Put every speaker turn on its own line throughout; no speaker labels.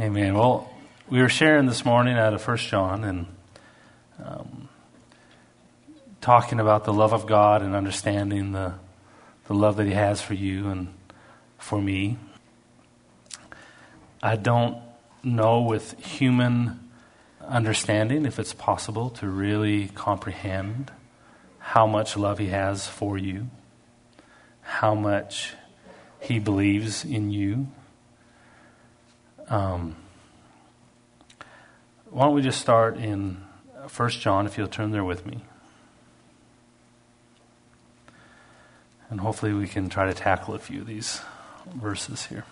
Amen. Well, we were sharing this morning out of 1 John and talking about the love of God and understanding the love that He has for you and for me. I don't know with human understanding if it's possible to really comprehend how much love He has for you, how much He believes in you. Why don't we just start in 1 John, if you'll turn there with me. And hopefully we can try to tackle a few of these verses here.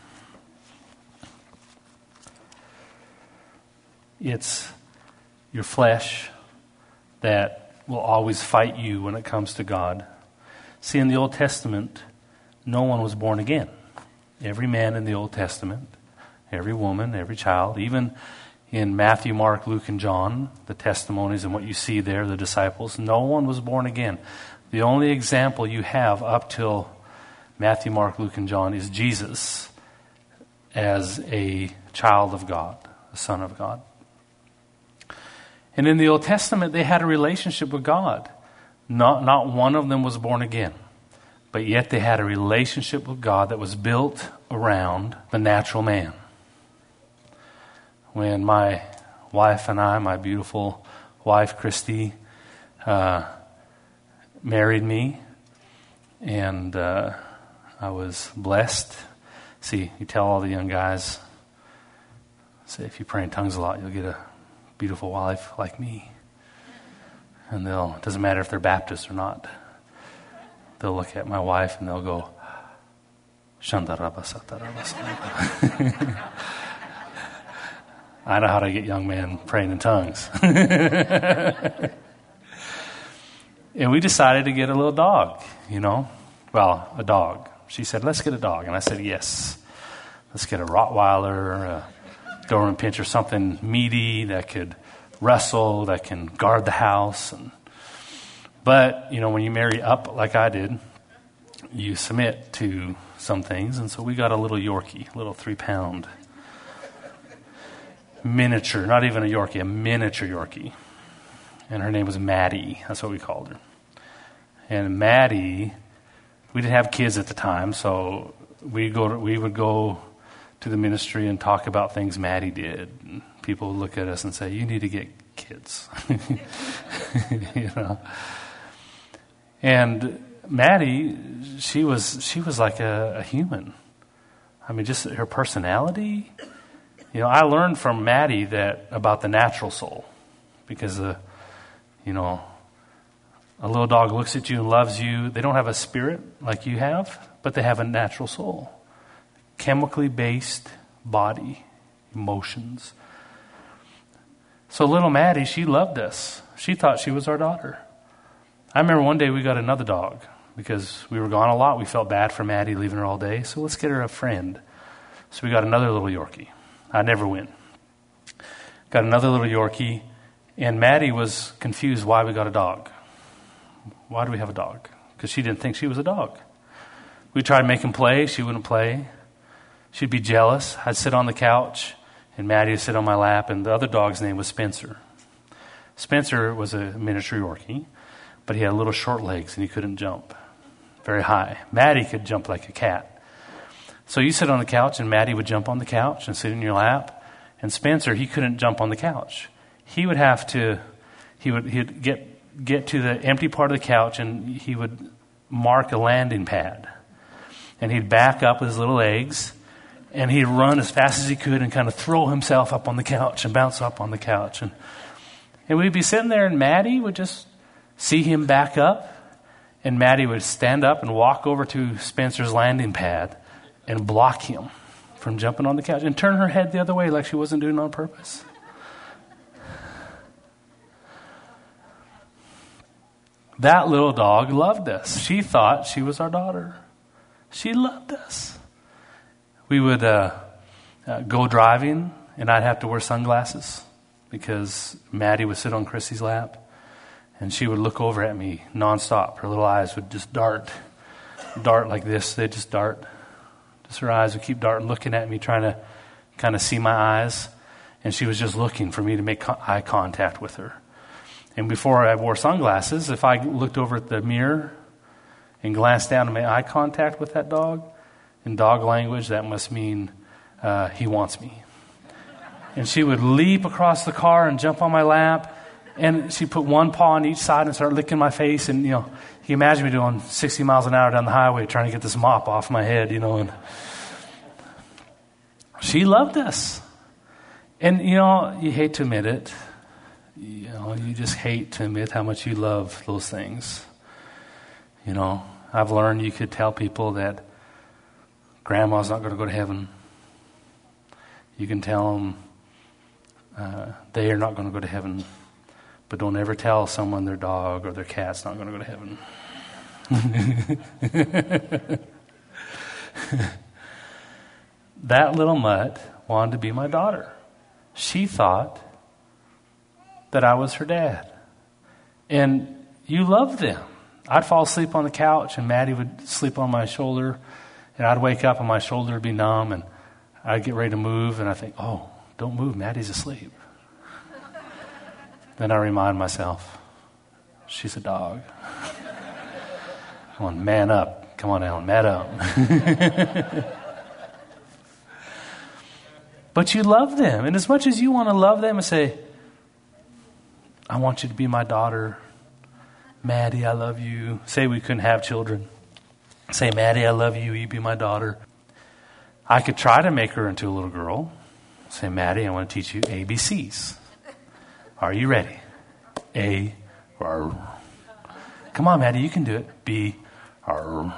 It's your flesh that will always fight you when it comes to God. See, in the Old Testament, no one was born again. Every man in the Old Testament, every woman, every child, even in Matthew, Mark, Luke, and John, the testimonies and what you see there, the disciples, no one was born again. The only example you have up till Matthew, Mark, Luke, and John is Jesus as a child of God, a son of God. And in the Old Testament, they had a relationship with God. Not one of them was born again. But yet they had a relationship with God that was built around the natural man. When my wife and I, my beautiful wife, Christy, married me, and I was blessed. See, you tell all the young guys, say, if you pray in tongues a lot, you'll get a beautiful wife like me. And it doesn't matter if they're Baptist or not. They'll look at my wife and they'll go, Shandarabasatarabasan. I know how to get young men praying in tongues. And we decided to get a little dog, Well, a dog. She said, let's get a dog. And I said, yes. Let's get a Rottweiler, a Doberman Pinscher, something meaty that could wrestle, that can guard the house. But, when you marry up like I did, you submit to some things. And so we got a little Yorkie, a little 3-pound miniature, not even a Yorkie, a miniature Yorkie. And her name was Maddie. That's what we called her. And Maddie, we didn't have kids at the time, so we would go to the ministry and talk about things Maddie did. And people would look at us and say, you need to get kids. And Maddie, she was like a human. I mean, just her personality. I learned from Maddie about the natural soul, because a little dog looks at you and loves you. They don't have a spirit like you have, but they have a natural soul. Chemically based body, emotions. So little Maddie, she loved us. She thought she was our daughter. I remember one day we got another dog because we were gone a lot. We felt bad for Maddie leaving her all day. So let's get her a friend. So we got another little Yorkie. I never win. Got another little Yorkie. And Maddie was confused why we got a dog. Why do we have a dog? Because she didn't think she was a dog. We tried to make him play. She wouldn't play. She'd be jealous. I'd sit on the couch, and Maddie would sit on my lap, and the other dog's name was Spencer. Spencer was a miniature Yorkie, but he had little short legs, and he couldn't jump very high. Maddie could jump like a cat. So you sit on the couch, and Maddie would jump on the couch and sit in your lap. And Spencer, he couldn't jump on the couch. He would have to, he'd get to the empty part of the couch, and he would mark a landing pad. And he'd back up with his little legs, and he'd run as fast as he could and kind of throw himself up on the couch and bounce up on the couch. And we'd be sitting there, and Maddie would just see him back up, and Maddie would stand up and walk over to Spencer's landing pad and block him from jumping on the couch and turn her head the other way like she wasn't doing it on purpose. That little dog loved us. She thought she was our daughter. She loved us. We would go driving, and I'd have to wear sunglasses because Maddie would sit on Chrissy's lap, and she would look over at me nonstop. Her little eyes would just dart like this. They'd just dart. Just her eyes would keep darting, looking at me, trying kind of see my eyes, and she was just looking for me to make eye contact with her. And before I wore sunglasses, if I looked over at the mirror and glanced down and made eye contact with that dog, in dog language, that must mean he wants me. And she would leap across the car and jump on my lap, and she put one paw on each side and start licking my face. And, you imagine me doing 60 miles an hour down the highway trying to get this mop off my head, and she loved us. And, you hate to admit it. You just hate to admit how much you love those things. I've learned you could tell people that grandma's not going to go to heaven. You can tell them they are not going to go to heaven. But don't ever tell someone their dog or their cat's not going to go to heaven. That little mutt wanted to be my daughter. She thought that I was her dad. And you loved them. I'd fall asleep on the couch and Maddie would sleep on my shoulder, and I'd wake up and my shoulder would be numb, and I'd get ready to move, and I think, oh, don't move, Maddie's asleep. Then I remind myself, she's a dog. Come on, man up. Come on, Alan, man up. But you love them. And as much as you want to love them and say, I want you to be my daughter. Maddie, I love you. Say we couldn't have children. Say, Maddie, I love you. You be my daughter. I could try to make her into a little girl. Say, Maddie, I want to teach you ABCs. Are you ready? A, R. Come on, Maddie, you can do it. B, R.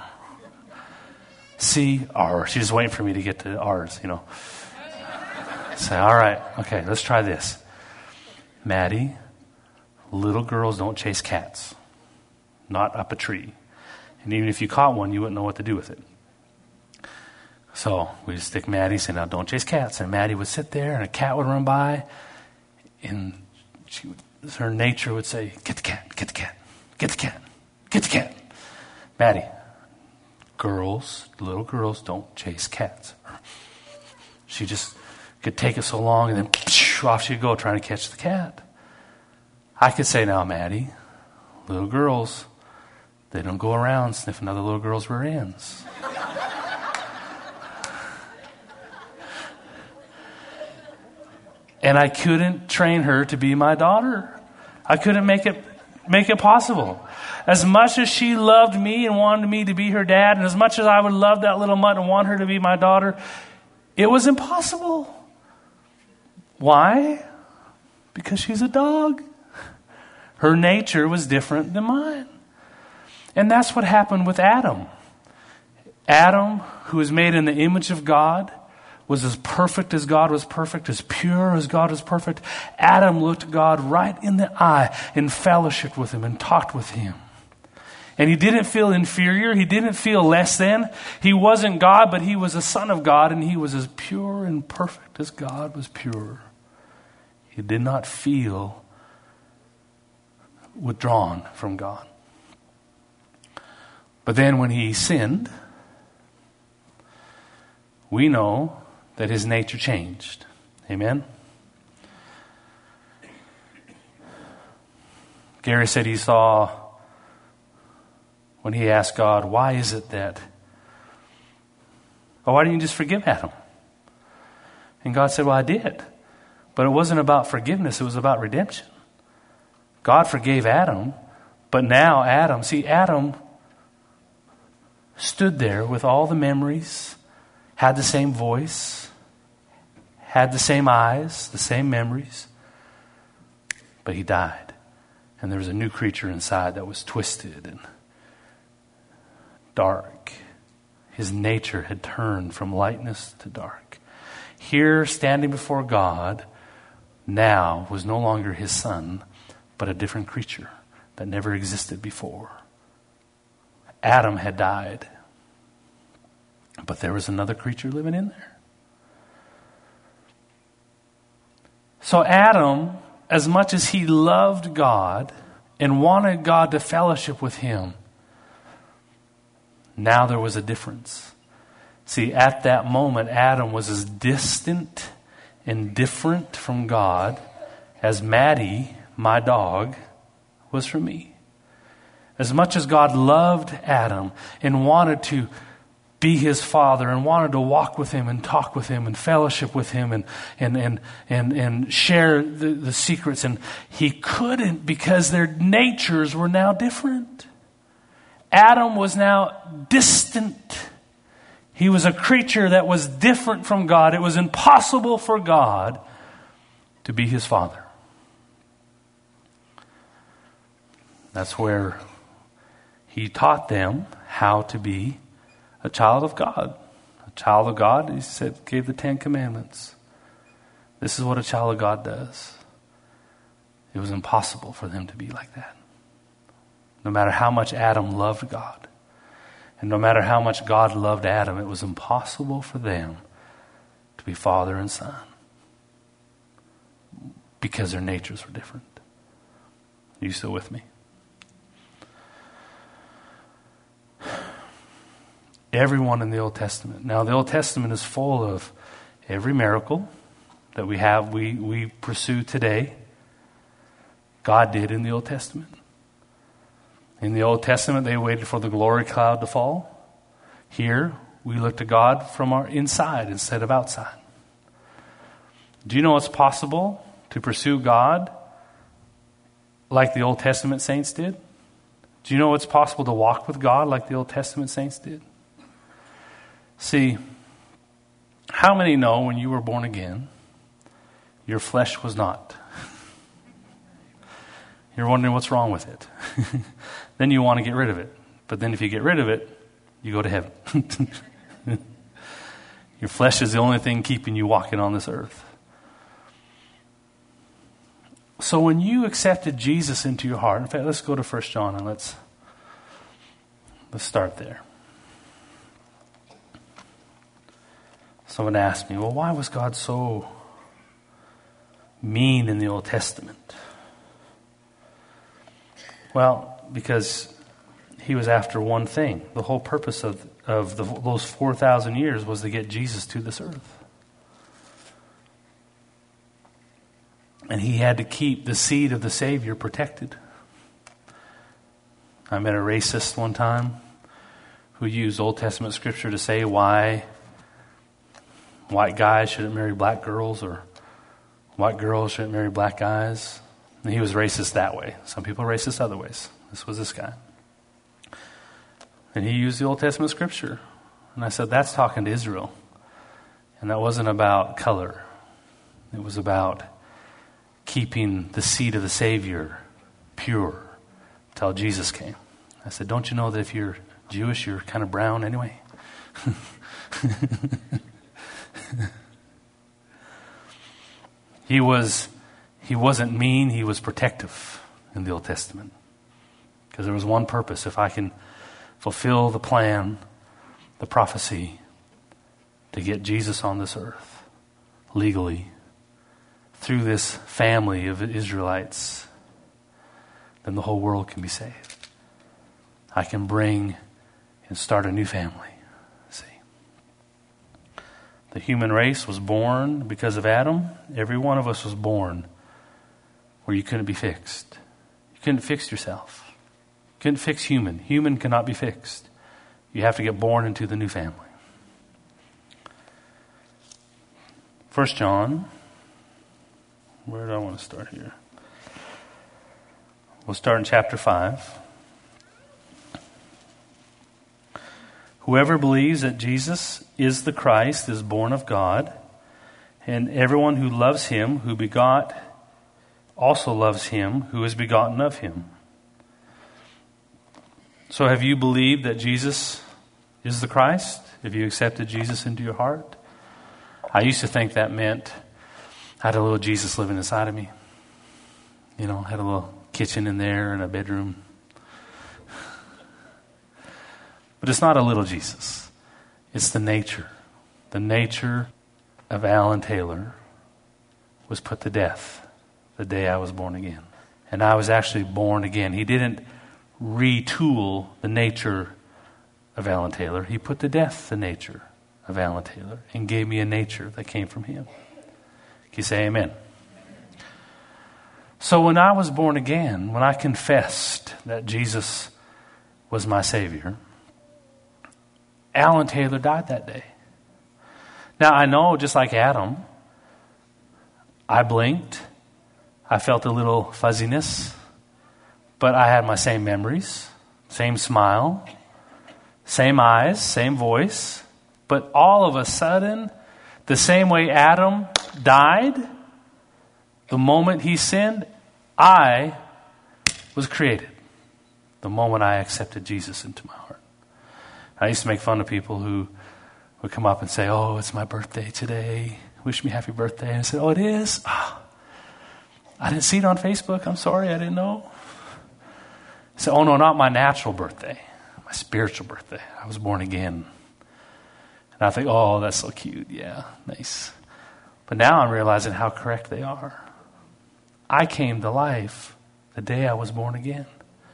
C, R. She's just waiting for me to get to R's, Say, all right, okay, let's try this. Maddie, little girls don't chase cats. Not up a tree. And even if you caught one, you wouldn't know what to do with it. So we just stick Maddie, say, now don't chase cats. And Maddie would sit there, and a cat would run by, and her nature would say, get the cat, get the cat, get the cat, get the cat. Maddie, little girls don't chase cats. She just could take it so long, and then off she'd go trying to catch the cat. I could say, now, Maddie, little girls, they don't go around sniffing other little girls' rear ends. And I couldn't train her to be my daughter. I couldn't make it possible. As much as she loved me and wanted me to be her dad, and as much as I would love that little mutt and want her to be my daughter, it was impossible. Why? Because she's a dog. Her nature was different than mine. And that's what happened with Adam. Adam, who was made in the image of God, was as perfect as God was perfect, as pure as God was perfect. Adam looked God right in the eye and fellowshiped with him and talked with him. And he didn't feel inferior. He didn't feel less than. He wasn't God, but he was a son of God, and he was as pure and perfect as God was pure. He did not feel withdrawn from God. But then when he sinned, we know that his nature changed. Amen? Gary said he saw, when he asked God, why is it that, why didn't you just forgive Adam? And God said, well, I did. But it wasn't about forgiveness, it was about redemption. God forgave Adam, but now Adam stood there with all the memories, had the same voice, had the same eyes, the same memories, but he died. And there was a new creature inside that was twisted and dark. His nature had turned from lightness to dark. Here, standing before God, now was no longer his son, but a different creature that never existed before. Adam had died, but there was another creature living in there. So Adam, as much as he loved God and wanted God to fellowship with him, now there was a difference. See, at that moment, Adam was as distant and different from God as Maddie, my dog, was from me. As much as God loved Adam and wanted to be his father and wanted to walk with him and talk with him and fellowship with him and share the secrets, and he couldn't because their natures were now different. Adam was now distant. He was a creature that was different from God. It was impossible for God to be his father. That's where he taught them how to be a child of God. A child of God, he said, gave the 10 Commandments. This is what a child of God does. It was impossible for them to be like that. No matter how much Adam loved God, and no matter how much God loved Adam, it was impossible for them to be father and son because their natures were different. Are you still with me? Everyone in the Old Testament. Now, the Old Testament is full of every miracle that we pursue today. God did in the Old Testament. In the Old Testament, they waited for the glory cloud to fall. Here, we look to God from our inside instead of outside. Do you know it's possible to pursue God like the Old Testament saints did? Do you know it's possible to walk with God like the Old Testament saints did? See, how many know when you were born again, your flesh was not? You're wondering what's wrong with it. Then you want to get rid of it. But then if you get rid of it, you go to heaven. Your flesh is the only thing keeping you walking on this earth. So when you accepted Jesus into your heart, in fact, let's go to 1 John and let's start there. Someone asked me, well, why was God so mean in the Old Testament? Well, because he was after one thing. The whole purpose of those 4,000 years was to get Jesus to this earth. And he had to keep the seed of the Savior protected. I met a racist one time who used Old Testament scripture to say why white guys shouldn't marry black girls or white girls shouldn't marry black guys. And he was racist that way. Some people are racist other ways. This was this guy. And he used the Old Testament scripture. And I said, that's talking to Israel. And that wasn't about color. It was about keeping the seed of the Savior pure till Jesus came. I said, don't you know that if you're Jewish, you're kind of brown anyway? He wasn't mean, he was protective in the Old Testament. Because there was one purpose. If I can fulfill the plan, the prophecy, to get Jesus on this earth legally through this family of Israelites, then the whole world can be saved. I can bring and start a new family. See? The human race was born because of Adam. Every one of us was born where you couldn't be fixed. You couldn't fix yourself. You couldn't fix human. Human cannot be fixed. You have to get born into the new family. 1 John, where do I want to start here? We'll start in chapter 5. Whoever believes that Jesus is the Christ is born of God, and everyone who loves him who begot also loves him who is begotten of him. So have you believed that Jesus is the Christ? Have you accepted Jesus into your heart? I used to think that meant I had a little Jesus living inside of me. You know, had a little kitchen in there and a bedroom. But it's not a little Jesus. It's the nature. The nature of Alan Taylor was put to death the day I was born again. And I was actually born again. He didn't retool the nature of Alan Taylor. He put to death the nature of Alan Taylor and gave me a nature that came from him. Can you say amen? So when I was born again, when I confessed that Jesus was my Savior, Alan Taylor died that day. Now I know, just like Adam, I blinked, I felt a little fuzziness, but I had my same memories, same smile, same eyes, same voice. But all of a sudden, the same way Adam died, the moment he sinned, I was created. The moment I accepted Jesus into my heart. I used to make fun of people who would come up and say, "Oh, it's my birthday today. Wish me happy birthday." And I said, "Oh, it is? Oh, I didn't see it on Facebook. I'm sorry, I didn't know." I said, "Oh, no, not my natural birthday. My spiritual birthday. I was born again." And I think, "Oh, that's so cute. Yeah, nice." But now I'm realizing how correct they are. I came to life the day I was born again.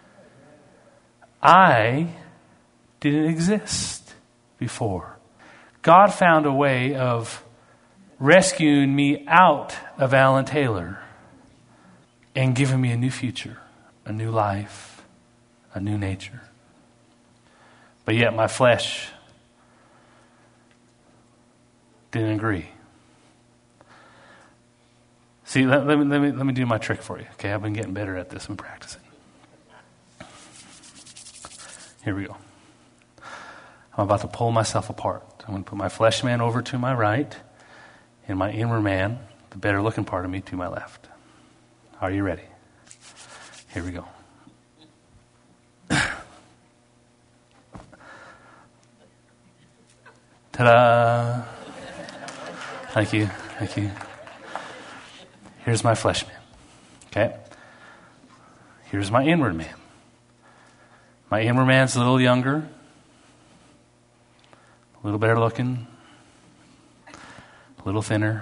I didn't exist before. God found a way of rescuing me out of Alan Taylor and giving me a new future, a new life, a new nature. But yet my flesh didn't agree. See, let me do my trick for you. Okay, I've been getting better at this and practicing. Here we go. I'm about to pull myself apart. I'm going to put my flesh man over to my right and my inward man, the better looking part of me, to my left. Are you ready? Here we go. Ta-da! Thank you. Thank you. Here's my flesh man. Okay? Here's my inward man. My inward man's a little younger, a little better looking, a little thinner.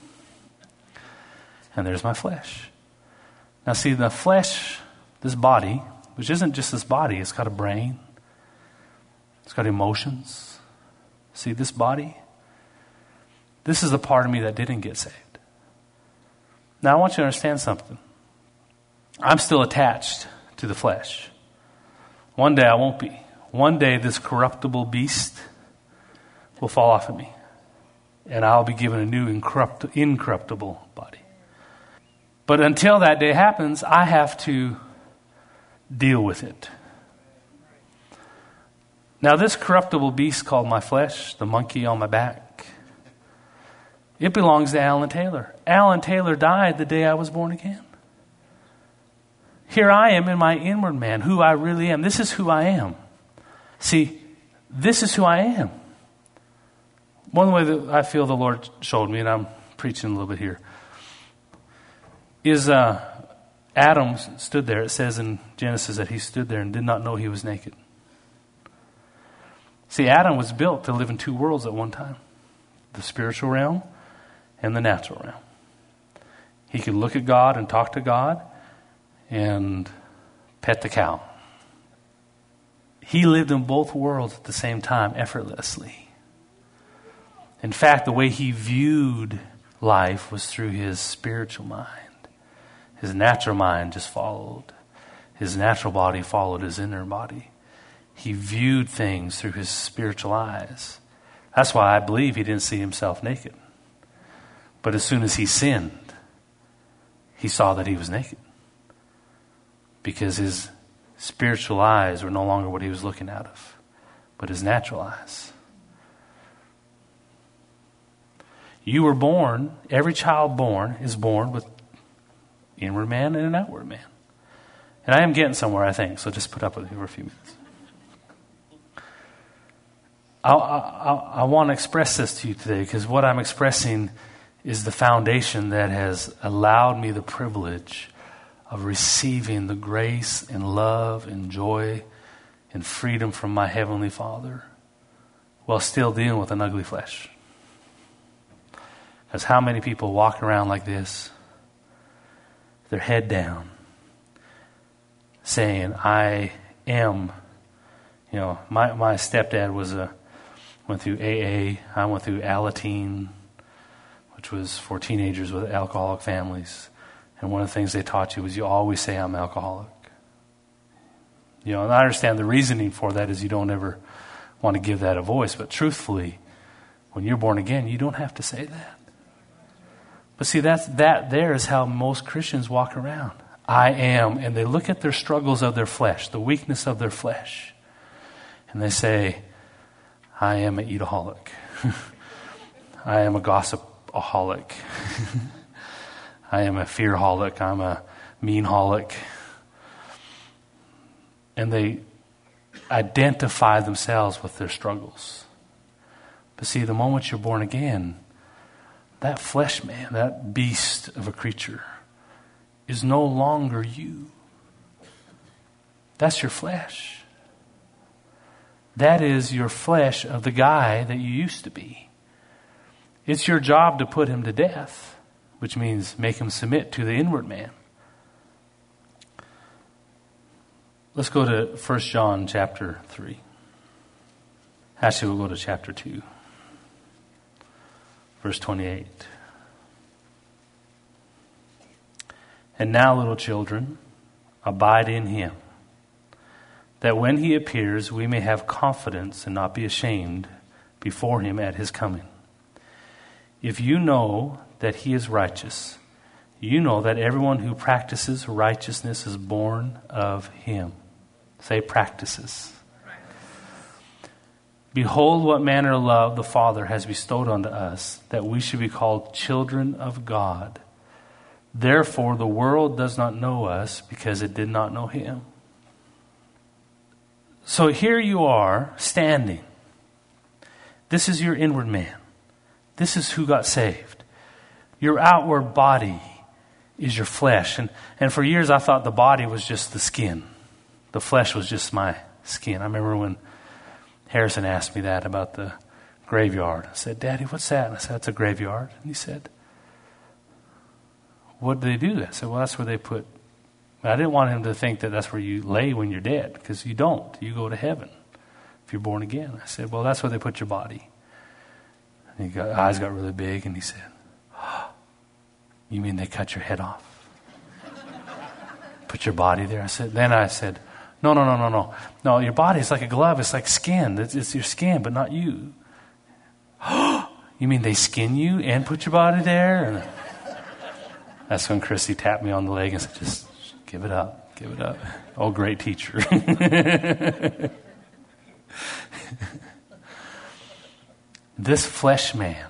And there's my flesh. Now see, the flesh, this body, which isn't just this body, it's got a brain, it's got emotions. See, this body, this is the part of me that didn't get saved. Now I want you to understand something. I'm still attached to the flesh. One day I won't be. One day this corruptible beast will fall off of me. And I'll be given a new incorruptible body. But until that day happens, I have to deal with it. Now this corruptible beast called my flesh, the monkey on my back, it belongs to Alan Taylor. Alan Taylor died the day I was born again. Here I am in my inward man, who I really am. This is who I am. See, this is who I am. One way that I feel the Lord showed me, and I'm preaching a little bit here, is Adam stood there. It says in Genesis that he stood there and did not know he was naked. See, Adam was built to live in two worlds at one time. The spiritual realm and the natural realm. He could look at God and talk to God and pet the cow. He lived in both worlds at the same time, effortlessly. In fact, the way he viewed life was through his spiritual mind. His natural mind just followed. His natural body followed his inner body. He viewed things through his spiritual eyes. That's why I believe he didn't see himself naked. But as soon as he sinned, he saw that he was naked. Because his spiritual eyes were no longer what he was looking out of, but his natural eyes. You were born, every child born is born with inward man and an outward man. And I am getting somewhere, I think, so just put up with me for a few minutes. I want to express this to you today because what I'm expressing is the foundation that has allowed me the privilege of receiving the grace and love and joy and freedom from my Heavenly Father while still dealing with an ugly flesh. Because how many people walk around like this, their head down, saying, I am, my stepdad was went through AA. I went through Alateen, which was for teenagers with alcoholic families. And one of the things they taught you was you always say, I'm alcoholic. You know, and I understand the reasoning for that is you don't ever want to give that a voice. But truthfully, when you're born again, you don't have to say that. But see, that there is how most Christians walk around. I am. And they look at their struggles of their flesh, the weakness of their flesh. And they say, I am an eataholic. I am a gossipaholic. I am a fearholic. I'm a meanholic. And they identify themselves with their struggles. But see, the moment you're born again, that flesh man, that beast of a creature, is no longer you. That's your flesh. That is your flesh of the guy that you used to be. It's your job to put him to death, which means make him submit to the inward man. Let's go to 1 John chapter 3. Actually, we'll go to chapter 2, verse 28. And now, little children, abide in him, that when he appears, we may have confidence and not be ashamed before him at his coming. If you know that he is righteous, you know that everyone who practices righteousness is born of him. Say practices. Behold what manner of love the Father has bestowed unto us, that we should be called children of God. Therefore the world does not know us, because it did not know him. So here you are, standing. This is your inward man. This is who got saved. Your outward body is your flesh. And for years I thought the body was just the skin. The flesh was just my skin. I remember when Harrison asked me that about the graveyard. I said, Daddy, what's that? And I said, it's a graveyard. And he said, what do they do? I said, well, that's where they put... I didn't want him to think that that's where you lay when you're dead, because you don't. You go to heaven if you're born again. I said, well, that's where they put your body. And his eyes got really big, and he said, oh, you mean they cut your head off? Put your body there? I said, No, your body is like a glove. It's like skin. It's your skin, but not you. You mean they skin you and put your body there? And that's when Christy tapped me on the leg and said, just give it up. Give it up. Oh, great teacher. This flesh man,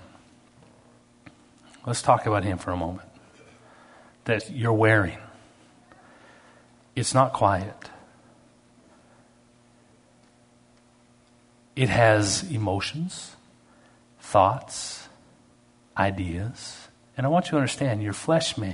let's talk about him for a moment, that you're wearing. It's not quiet. It has emotions, thoughts, ideas. And I want you to understand, your flesh man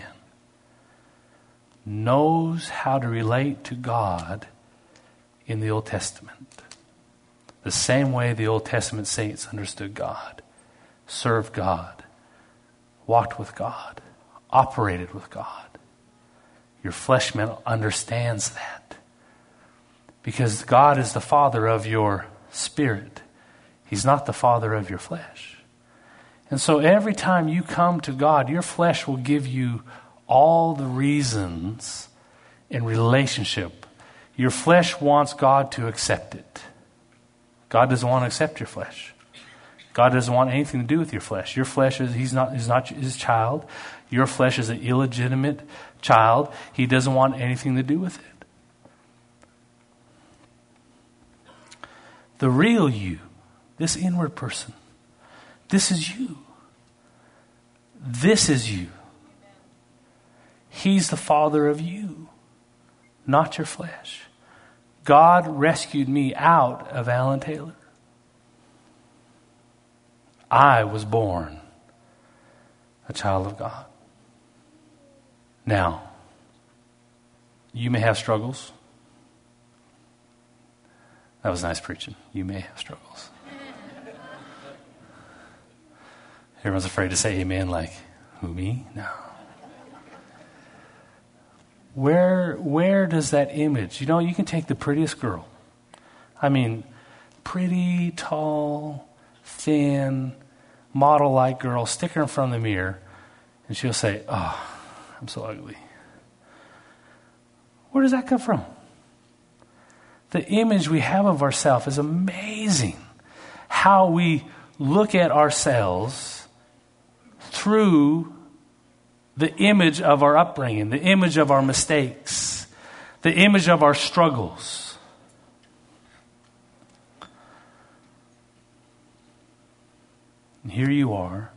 knows how to relate to God in the Old Testament. The same way the Old Testament saints understood God, served God, walked with God, operated with God. Your flesh man understands that. Because God is the Father of your spirit. He's not the father of your flesh. And so every time you come to God, your flesh will give you all the reasons in relationship. Your flesh wants God to accept it. God doesn't want to accept your flesh. God doesn't want anything to do with your flesh. Your flesh he's not his child. Your flesh is an illegitimate child. He doesn't want anything to do with it. The real you, this inward person, this is you. This is you. He's the father of you, not your flesh. God rescued me out of Alan Taylor. I was born a child of God. Now, you may have struggles. That was nice preaching. You may have struggles. Everyone's afraid to say amen like, who, me? No. Where does that image, you can take the prettiest girl. I mean, pretty, tall, thin, model-like girl, stick her in front of the mirror, and she'll say, "Oh, I'm so ugly." Where does that come from? The image we have of ourselves is amazing. How we look at ourselves through the image of our upbringing, the image of our mistakes, the image of our struggles. And here you are,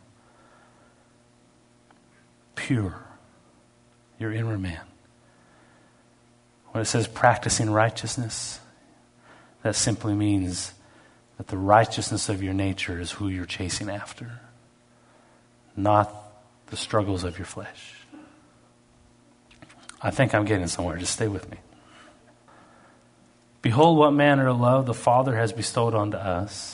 pure, your inner man. When it says practicing righteousness, that simply means that the righteousness of your nature is who you're chasing after, not the struggles of your flesh. I think I'm getting somewhere. Just stay with me. Behold, what manner of love the Father has bestowed unto us.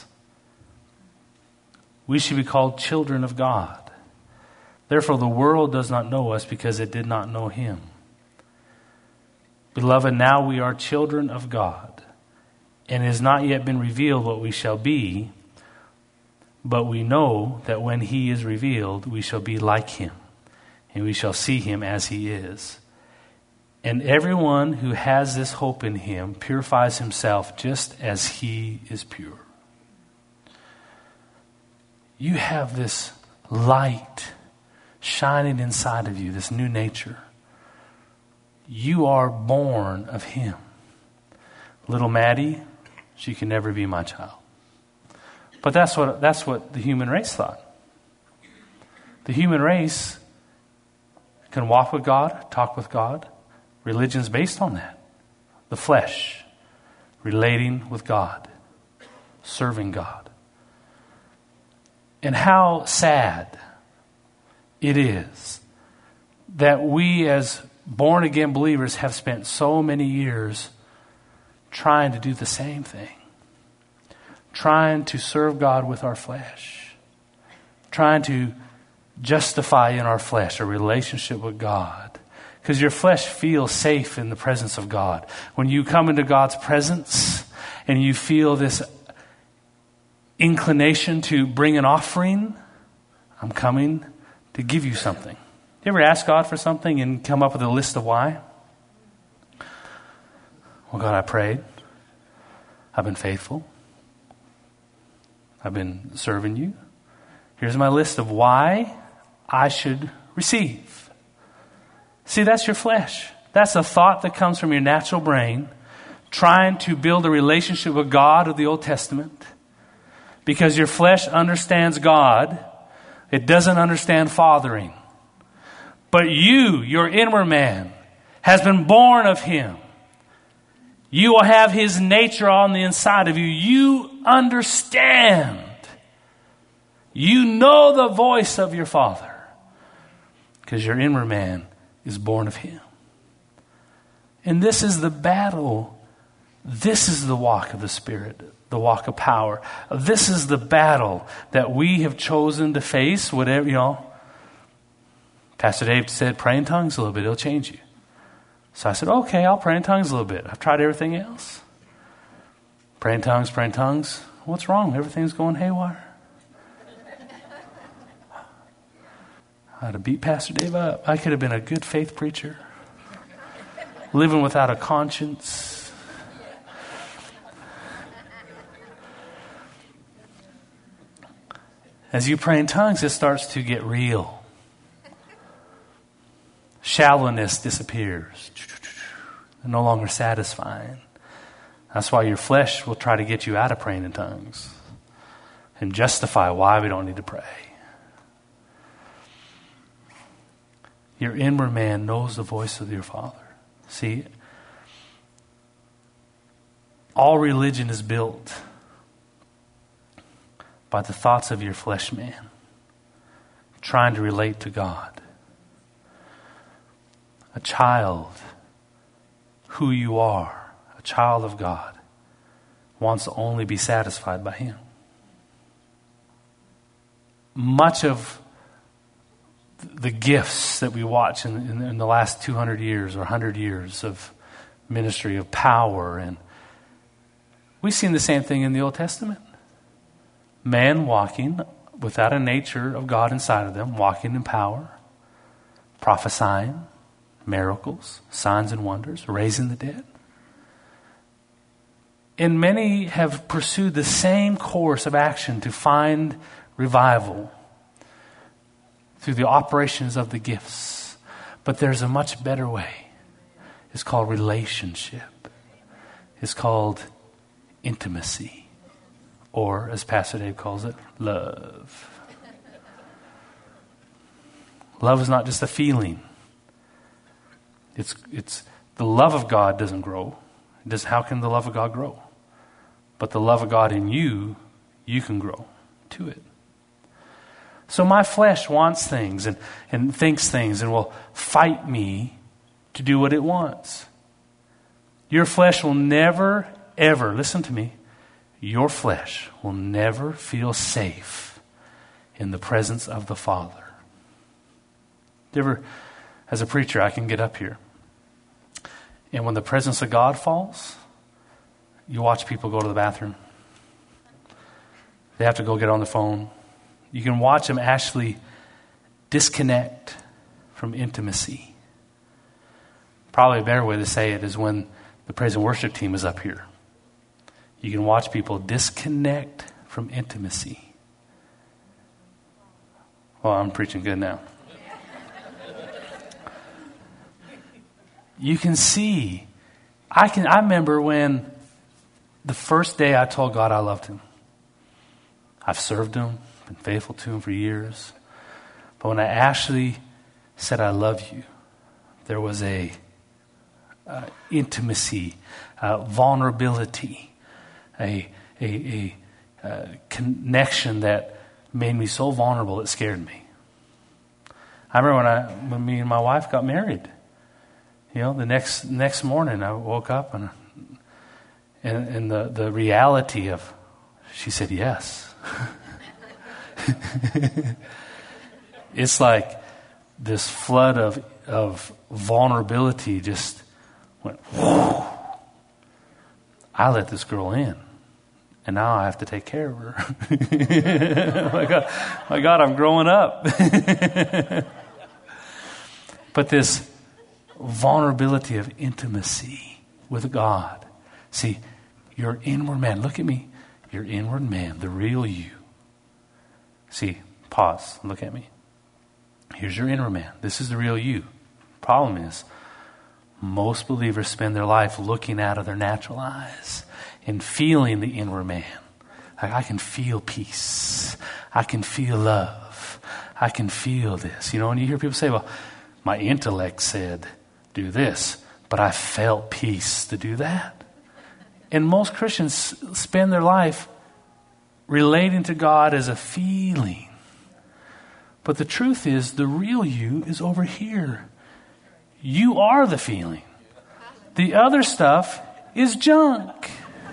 We should be called children of God. Therefore, the world does not know us because it did not know him. Beloved, now we are children of God, and it has not yet been revealed what we shall be, but we know that when he is revealed, we shall be like him, and we shall see him as he is. And everyone who has this hope in him purifies himself just as he is pure. You have this light shining inside of you, this new nature. You are born of him. Little Maddie, she can never be my child. But that's what the human race thought. The human race can walk with God, talk with God. Religion's based on that. The flesh, relating with God, serving God. And how sad it is that we as born-again believers have spent so many years trying to do the same thing. Trying to serve God with our flesh. Trying to justify in our flesh a relationship with God. Because your flesh feels safe in the presence of God. When you come into God's presence and you feel this inclination to bring an offering, I'm coming to give you something. You ever ask God for something and come up with a list of why? Well, God, I prayed. I've been faithful. I've been serving you. Here's my list of why I should receive. See, that's your flesh. That's a thought that comes from your natural brain, trying to build a relationship with God of the Old Testament. Because your flesh understands God, it doesn't understand fathering. But you, your inner man, has been born of him. You will have his nature on the inside of you. You understand. You know the voice of your Father. Because your inner man is born of him. And this is the battle. This is the walk of the Spirit, the walk of power. This is the battle that we have chosen to face, whatever, Pastor Dave said, pray in tongues a little bit, it'll change you. So I said, okay, I'll pray in tongues a little bit. I've tried everything else. Pray in tongues. What's wrong? Everything's going haywire. I had to beat Pastor Dave up. I could have been a good faith preacher. Living without a conscience. As you pray in tongues, it starts to get real. Shallowness disappears. They're no longer satisfying. That's why your flesh will try to get you out of praying in tongues and justify why we don't need to pray. Your inward man knows the voice of your Father. See, all religion is built by the thoughts of your flesh man trying to relate to God. A child, who you are, a child of God, wants to only be satisfied by him. Much of the gifts that we watch in the last 200 years or 100 years of ministry, of power, and we've seen the same thing in the Old Testament. man walking without a nature of God inside of them, walking in power, prophesying, miracles, signs and wonders, raising the dead. And many have pursued the same course of action to find revival through the operations of the gifts. But there's a much better way. It's called relationship. It's called intimacy. Or, as Pastor Dave calls it, love. Love is not just a feeling. It's the love of God doesn't grow. How can the love of God grow? But the love of God in you, you can grow to it. So my flesh wants things and thinks things and will fight me to do what it wants. Your flesh will never, ever, listen to me, your flesh will never feel safe in the presence of the Father. As a preacher, I can get up here. And when the presence of God falls, you watch people go to the bathroom. They have to go get on the phone. You can watch them actually disconnect from intimacy. Probably a better way to say it is when the praise and worship team is up here. You can watch people disconnect from intimacy. Well, I'm preaching good now. You can see. I remember when the first day I told God I loved Him. I've served Him, been faithful to Him for years. But when I actually said I love you, there was a intimacy, vulnerability, a connection that made me so vulnerable it scared me. I remember when me and my wife got married. You know, the next morning I woke up and the reality of, she said yes. It's like this flood of vulnerability just went, whoo. I let this girl in. And now I have to take care of her. my God, I'm growing up. But this vulnerability of intimacy with God. See, your inward man, look at me. Your inward man, the real you. See, pause, look at me. Here's your inward man. This is the real you. Problem is, most believers spend their life looking out of their natural eyes and feeling the inward man. Like, I can feel peace. I can feel love. I can feel this. You know, and you hear people say, well, my intellect said, do this, but I felt peace to do that. And most Christians spend their life relating to God as a feeling. But the truth is, the real you is over here. You are the feeling. The other stuff is junk.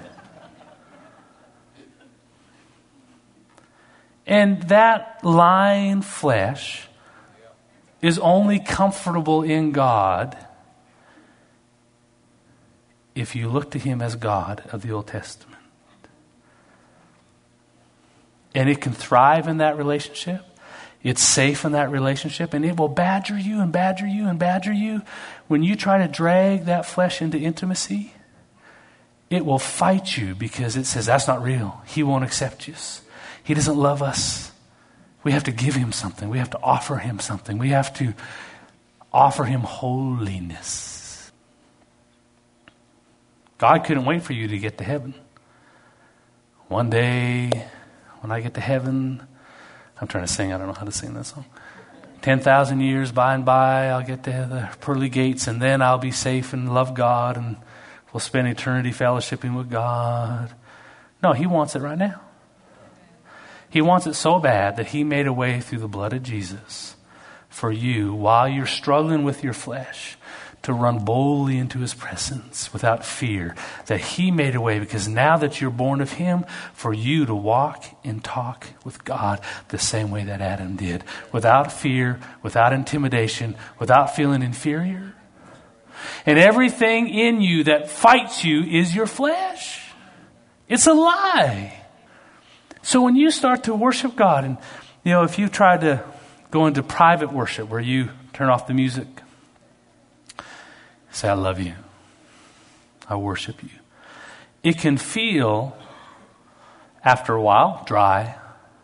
And that lying flesh is only comfortable in God if you look to Him as God of the Old Testament. And it can thrive in that relationship. It's safe in that relationship, and it will badger you and badger you and badger you. When you try to drag that flesh into intimacy, it will fight you because it says, that's not real. He won't accept us. He doesn't love us. We have to give Him something. We have to offer Him something. We have to offer Him holiness. God couldn't wait for you to get to heaven. One day, when I get to heaven, I'm trying to sing. I don't know how to sing that song. 10,000 years by and by, I'll get to the pearly gates, and then I'll be safe and love God, and we'll spend eternity fellowshipping with God. No, He wants it right now. He wants it so bad that He made a way through the blood of Jesus for you while you're struggling with your flesh to run boldly into His presence without fear. That He made a way because now that you're born of Him, for you to walk and talk with God the same way that Adam did. Without fear, without intimidation, without feeling inferior. And everything in you that fights you is your flesh. It's a lie. So when you start to worship God, and if you try to go into private worship where you turn off the music, say, I love you, I worship you. It can feel, after a while, dry.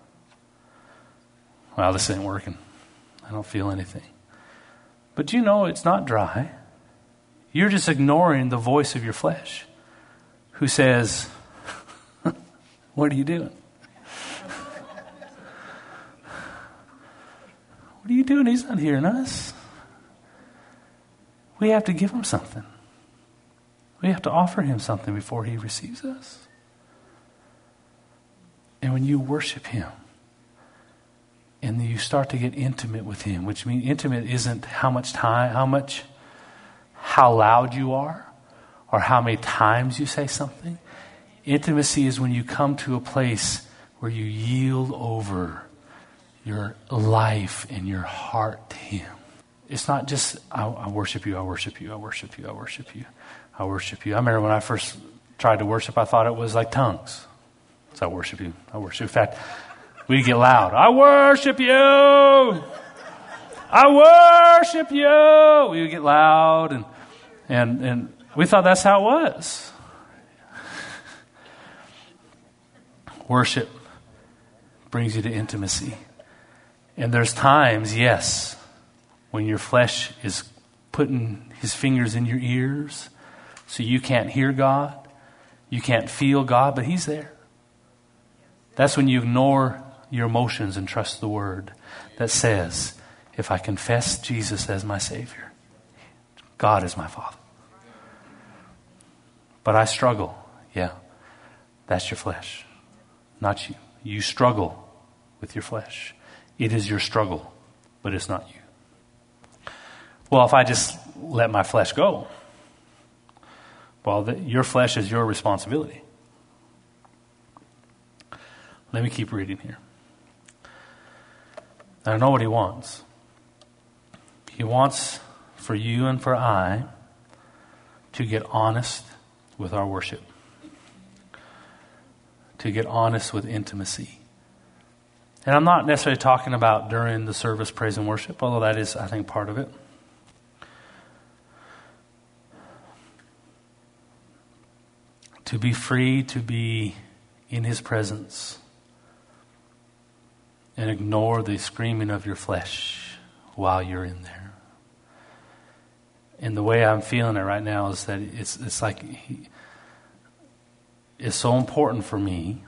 Well, this ain't working. I don't feel anything. But it's not dry. You're just ignoring the voice of your flesh who says, what are you doing? What are you doing? He's not hearing us. We have to give him something. We have to offer him something before he receives us. And when you worship him, and then you start to get intimate with him, which means intimate isn't how much time, how loud you are, or how many times you say something. Intimacy is when you come to a place where you yield over your life and your heart to him. It's not just, I worship you, I worship you, I worship you, I worship you, I worship you. I remember when I first tried to worship, I thought it was like tongues. So I worship you, I worship you. In fact, we get loud. I worship you. I worship you. We would get loud, and we thought that's how it was. Worship brings you to intimacy. And there's times, yes, when your flesh is putting his fingers in your ears so you can't hear God, you can't feel God, but he's there. That's when you ignore your emotions and trust the word that says, if I confess Jesus as my Savior, God is my Father. But I struggle. Yeah, that's your flesh, not you. You struggle with your flesh. It is your struggle, but it's not you. Well, if I just let my flesh go, well, your flesh is your responsibility. Let me keep reading here. I know what he wants. He wants for you and for I to get honest with our worship, to get honest with intimacy. And I'm not necessarily talking about during the service, praise and worship, although that is, I think, part of it. To be free to be in his presence and ignore the screaming of your flesh while you're in there. And the way I'm feeling it right now is that it's like it's so important for me.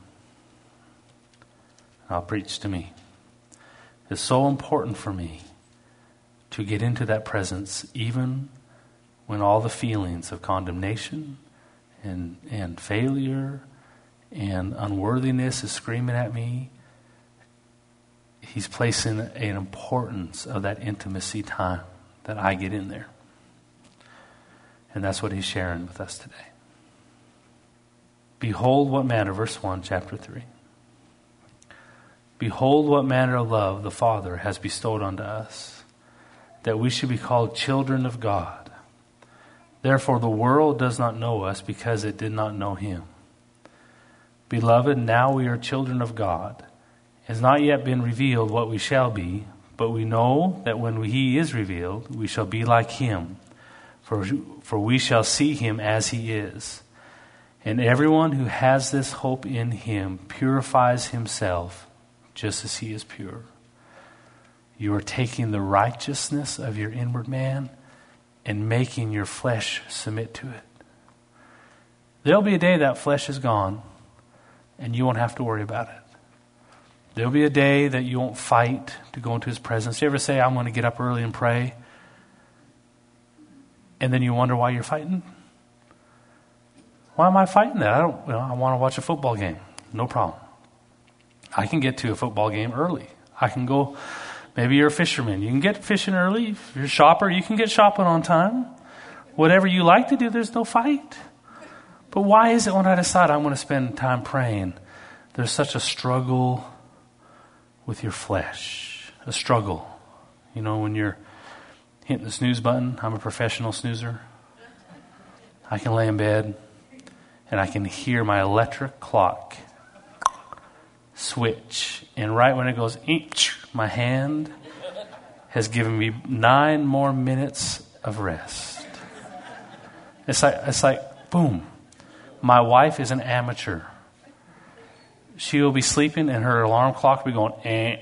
I'll preach to me. It's so important for me to get into that presence even when all the feelings of condemnation and failure and unworthiness is screaming at me. He's placing an importance of that intimacy time that I get in there. And that's what he's sharing with us today. Behold what manner, verse 1, chapter 3. Behold what manner of love the Father has bestowed unto us, that we should be called children of God. Therefore the world does not know us because it did not know him. Beloved, now we are children of God. It has not yet been revealed what we shall be, but we know that when he is revealed, we shall be like him, for we shall see him as he is. And everyone who has this hope in him purifies himself just as he is pure. You are taking the righteousness of your inward man and making your flesh submit to it. There'll be a day that flesh is gone and you won't have to worry about it. There'll be a day that you won't fight to go into his presence. You ever say, I'm going to get up early and pray? And then you wonder why you're fighting? Why am I fighting that? I want to watch a football game. No problem. I can get to a football game early. I can go, maybe you're a fisherman. You can get fishing early. If you're a shopper, you can get shopping on time. Whatever you like to do, there's no fight. But why is it when I decide I'm going to spend time praying, there's such a struggle with your flesh? A struggle. You know, when you're hitting the snooze button, I'm a professional snoozer. I can lay in bed and I can hear my electric clock switch. And right when it goes, my hand has given me 9 more minutes of rest. It's like, boom. My wife is an amateur. She will be sleeping and her alarm clock will be going,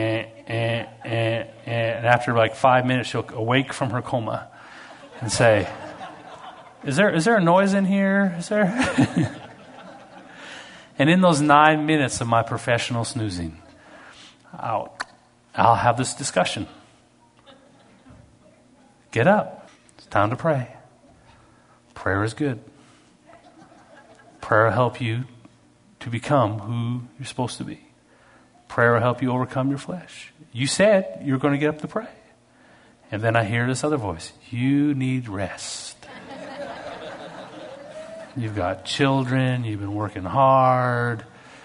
and after like 5 minutes, she'll awake from her coma and say, is there a noise in here? Is there? And in those 9 minutes of my professional snoozing, I'll have this discussion. Get up. It's time to pray. Prayer is good. Prayer will help you to become who you're supposed to be. Prayer will help you overcome your flesh. You said you're going to get up to pray. And then I hear this other voice. You need rest. You've got children. You've been working hard.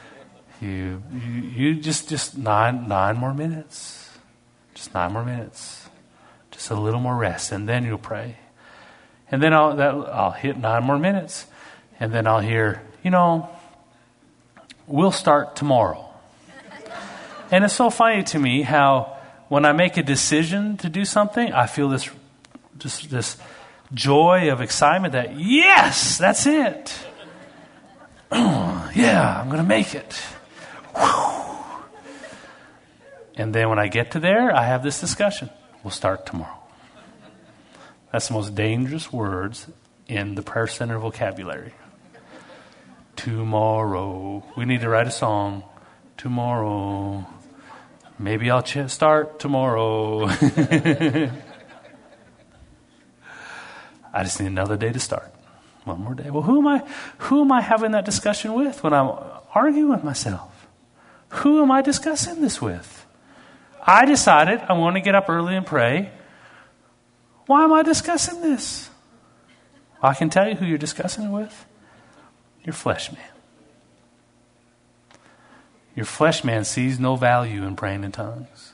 You just nine more minutes. Just 9 more minutes. Just a little more rest. And then you'll pray. And then I'll hit 9 more minutes. And then I'll hear, we'll start tomorrow. And it's so funny to me how when I make a decision to do something, I feel this joy of excitement that, yes, that's it. Yeah, I'm going to make it. Whew. And then when I get to there, I have this discussion. We'll start tomorrow. That's the most dangerous words in the prayer center vocabulary. Tomorrow. We need to write a song. Tomorrow. Maybe I'll start tomorrow. I just need another day to start. One more day. Well, who am I having that discussion with when I'm arguing with myself? Who am I discussing this with? I decided I want to get up early and pray. Why am I discussing this? I can tell you who you're discussing it with. Your flesh man. Your flesh man sees no value in praying in tongues.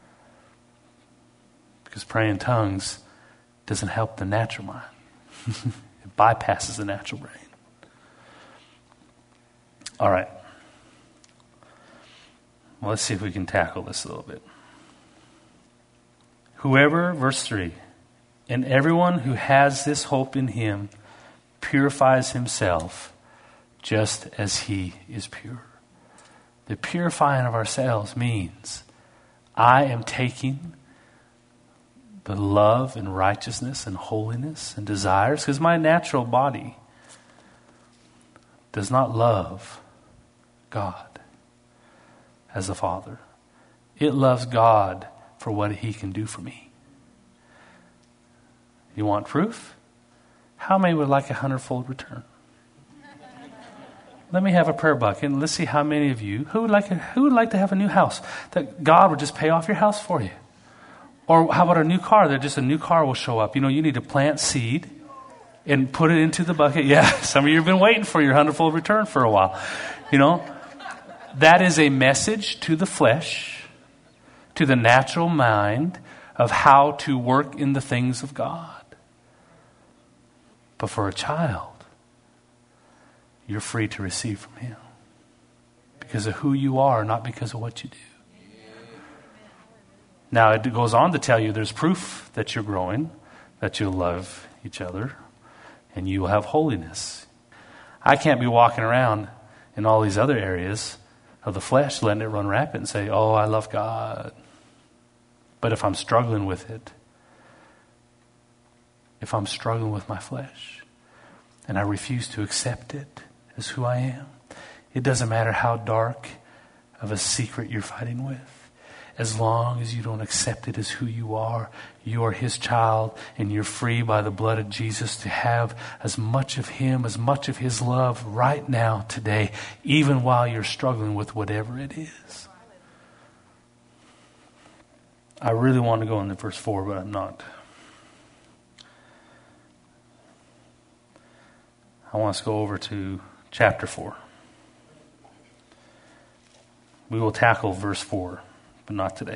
Because praying in tongues doesn't help the natural mind. It bypasses the natural brain. All right. Well, let's see if we can tackle this a little bit. Whoever, verse 3, and everyone who has this hope in him purifies himself just as he is pure. The purifying of ourselves means I am taking the love and righteousness and holiness and desires, because my natural body does not love God as the Father. It loves God for what he can do for me. You want proof? How many would like 100-fold return? Let me have a prayer bucket and let's see how many of you who would like to have a new house, that God would just pay off your house for you. Or how about a new car, that just a new car will show up. You need to plant seed and put it into the bucket. Yeah, some of you have been waiting for your 100-fold return for a while. That is a message to the flesh, to the natural mind, of how to work in the things of God. But for a child, you're free to receive from him. Because of who you are, not because of what you do. Now, it goes on to tell you there's proof that you're growing, that you'll love each other, and you will have holiness. I can't be walking around in all these other areas of the flesh, letting it run rampant and say, oh, I love God. But if I'm struggling with it, if I'm struggling with my flesh, and I refuse to accept it as who I am, it doesn't matter how dark of a secret you're fighting with. As long as you don't accept it as who you are his child, and you're free by the blood of Jesus to have as much of him, as much of his love right now, today, even while you're struggling with whatever it is. I really want to go into verse 4, but I'm not. I want us to go over to chapter 4. We will tackle verse 4. But not today.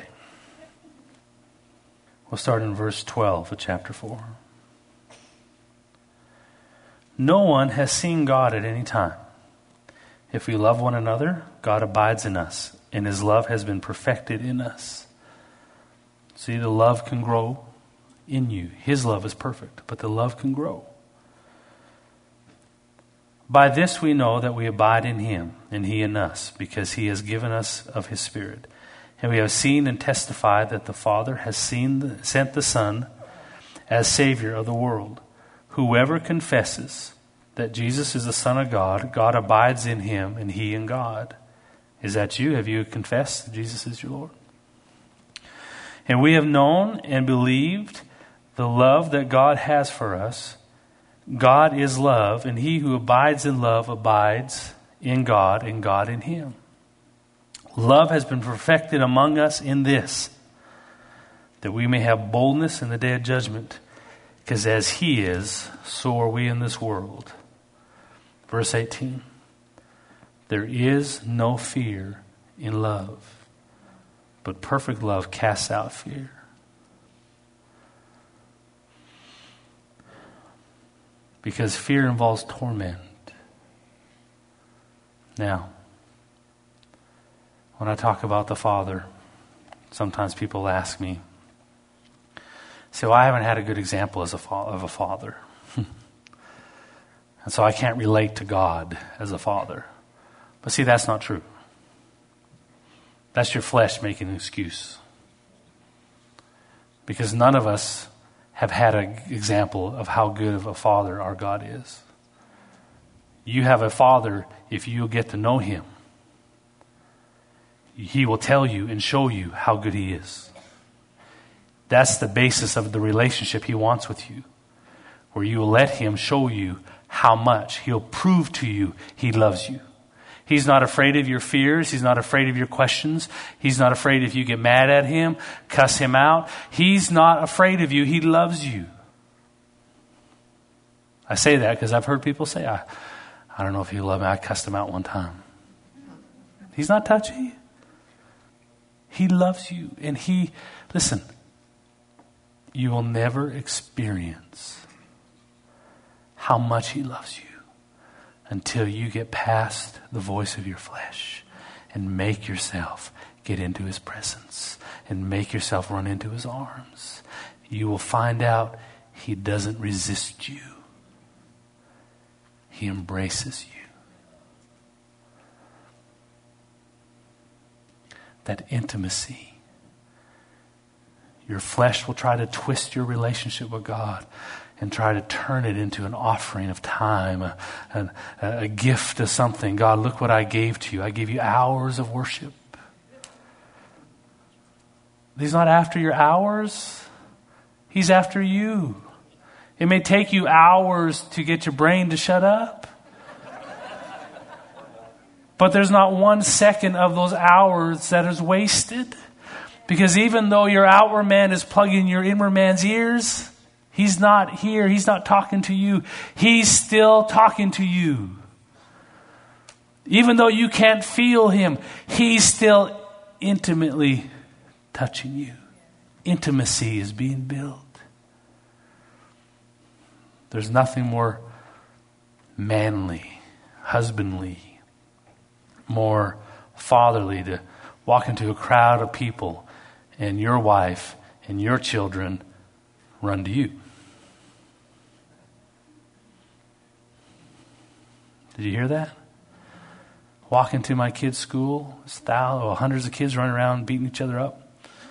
We'll start in verse 12 of chapter 4. No one has seen God at any time. If we love one another, God abides in us, and his love has been perfected in us. See, the love can grow in you. His love is perfect, but the love can grow. By this we know that we abide in him, and he in us, because he has given us of his Spirit. And we have seen and testified that the Father has sent the Son as Savior of the world. Whoever confesses that Jesus is the Son of God, God abides in him, and he in God. Is that you? Have you confessed that Jesus is your Lord? And we have known and believed the love that God has for us. God is love, and he who abides in love abides in God, and God in him. Love has been perfected among us in this, that we may have boldness in the day of judgment, because as he is, so are we in this world. Verse 18, there is no fear in love, but perfect love casts out fear. Because fear involves torment. Now, when I talk about the Father, sometimes people ask me, so I haven't had a good example of a father. And so I can't relate to God as a father. But see, that's not true. That's your flesh making an excuse. Because none of us have had an example of how good of a father our God is. You have a father if you'll get to know him. He will tell you and show you how good he is. That's the basis of the relationship he wants with you, where you will let him show you how much. He'll prove to you he loves you. He's not afraid of your fears. He's not afraid of your questions. He's not afraid if you get mad at him, cuss him out. He's not afraid of you. He loves you. I say that because I've heard people say, I don't know if he loved me. I cussed him out one time. He's not touchy. He loves you. And listen, you will never experience how much he loves you until you get past the voice of your flesh and make yourself get into his presence and make yourself run into his arms. You will find out he doesn't resist you. He embraces you. That intimacy. Your flesh will try to twist your relationship with God and try to turn it into an offering of time, a gift of something. God, look what I gave to you. I gave you hours of worship. He's not after your hours. He's after you. It may take you hours to get your brain to shut up. But there's not 1 second of those hours that is wasted. Because even though your outward man is plugging your inward man's ears, he's not here. He's not talking to you. He's still talking to you. Even though you can't feel him, he's still intimately touching you. Intimacy is being built. There's nothing more manly, husbandly, more fatherly to walk into a crowd of people and your wife and your children run to you. Did you hear that? Walk into my kids' school, hundreds of kids running around beating each other up.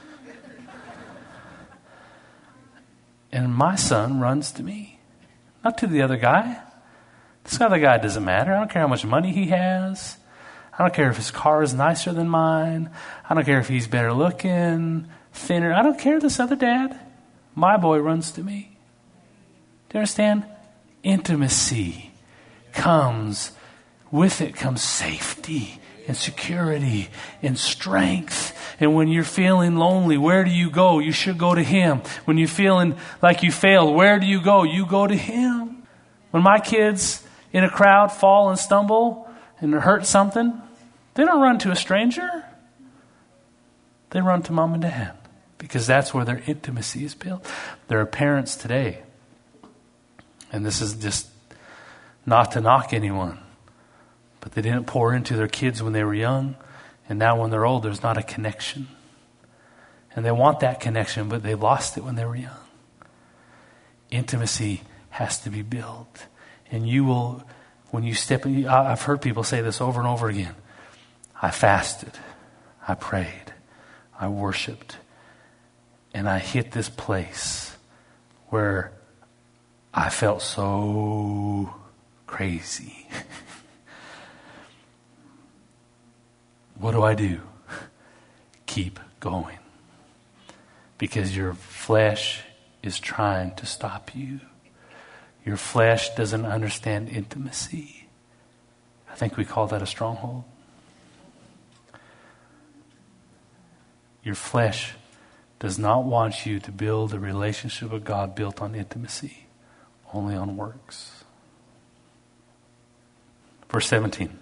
And my son runs to me, not to the other guy. This other guy doesn't matter. I don't care how much money he has. I don't care if his car is nicer than mine. I don't care if he's better looking, thinner. I don't care this other dad. My boy runs to me. Do you understand? Intimacy comes, with it comes safety and security and strength. And when you're feeling lonely, where do you go? You should go to him. When you're feeling like you failed, where do you go? You go to him. When my kids in a crowd fall and stumble and hurt something, they don't run to a stranger. They run to mom and dad, because that's where their intimacy is built. There are parents today, and this is just not to knock anyone, but they didn't pour into their kids when they were young. And now when they're old, there's not a connection. And they want that connection, but they lost it when they were young. Intimacy has to be built. And you will, when you step in, I've heard people say this over and over again. I fasted. I prayed. I worshiped. And I hit this place where I felt so crazy. What do? Keep going. Because your flesh is trying to stop you. Your flesh doesn't understand intimacy. I think we call that a stronghold. Your flesh does not want you to build a relationship with God built on intimacy, only on works. Verse 17.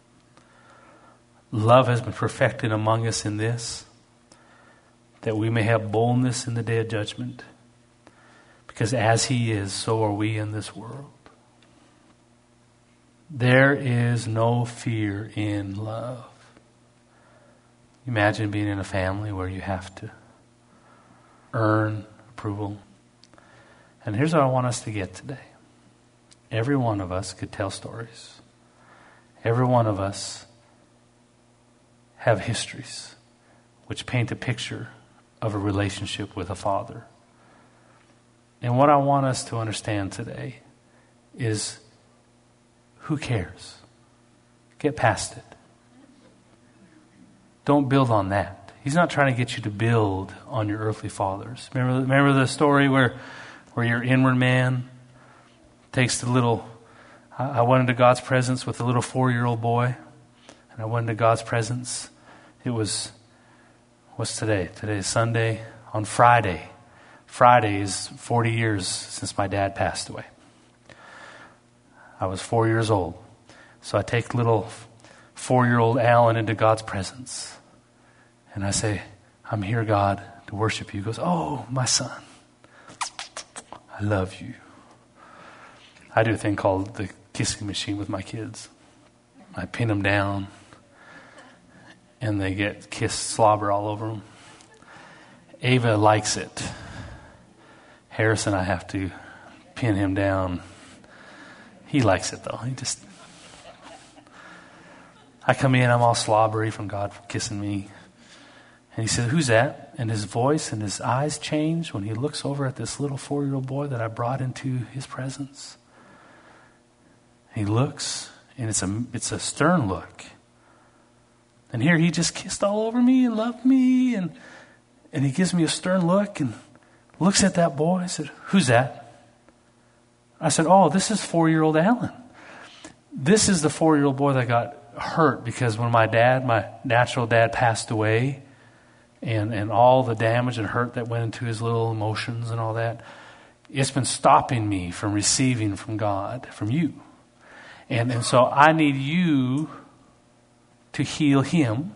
Love has been perfected among us in this, that we may have boldness in the day of judgment. Because as He is, so are we in this world. There is no fear in love. Imagine being in a family where you have to earn approval. And here's what I want us to get today. Every one of us could tell stories. Every one of us have histories which paint a picture of a relationship with a father. And what I want us to understand today is, who cares? Get past it. Don't build on that. He's not trying to get you to build on your earthly fathers. Remember the story where your inward man takes the little... I went into God's presence with a little 4-year-old boy. And I went into God's presence. It was... What's today? Today is Sunday. On Friday. Friday is 40 years since my dad passed away. I was 4 years old. So I take little 4-year-old Alan into God's presence. And I say, I'm here, God, to worship you. He goes, oh, my son, I love you. I do a thing called the kissing machine with my kids. I pin them down, and they get kissed slobber all over them. Ava likes it. Harrison, I have to pin him down. He likes it, though. I come in, I'm all slobbery from God kissing me. And he said, who's that? And his voice and his eyes change when he looks over at this little 4-year-old boy that I brought into his presence. He looks, and it's a stern look. And here he just kissed all over me and loved me, and he gives me a stern look and looks at that boy. I said, who's that? I said, oh, this is 4-year-old Alan. This is the 4-year-old boy that got hurt because when my natural dad passed away, and all the damage and hurt that went into his little emotions and all that, it's been stopping me from receiving from God, from you. And so I need you to heal him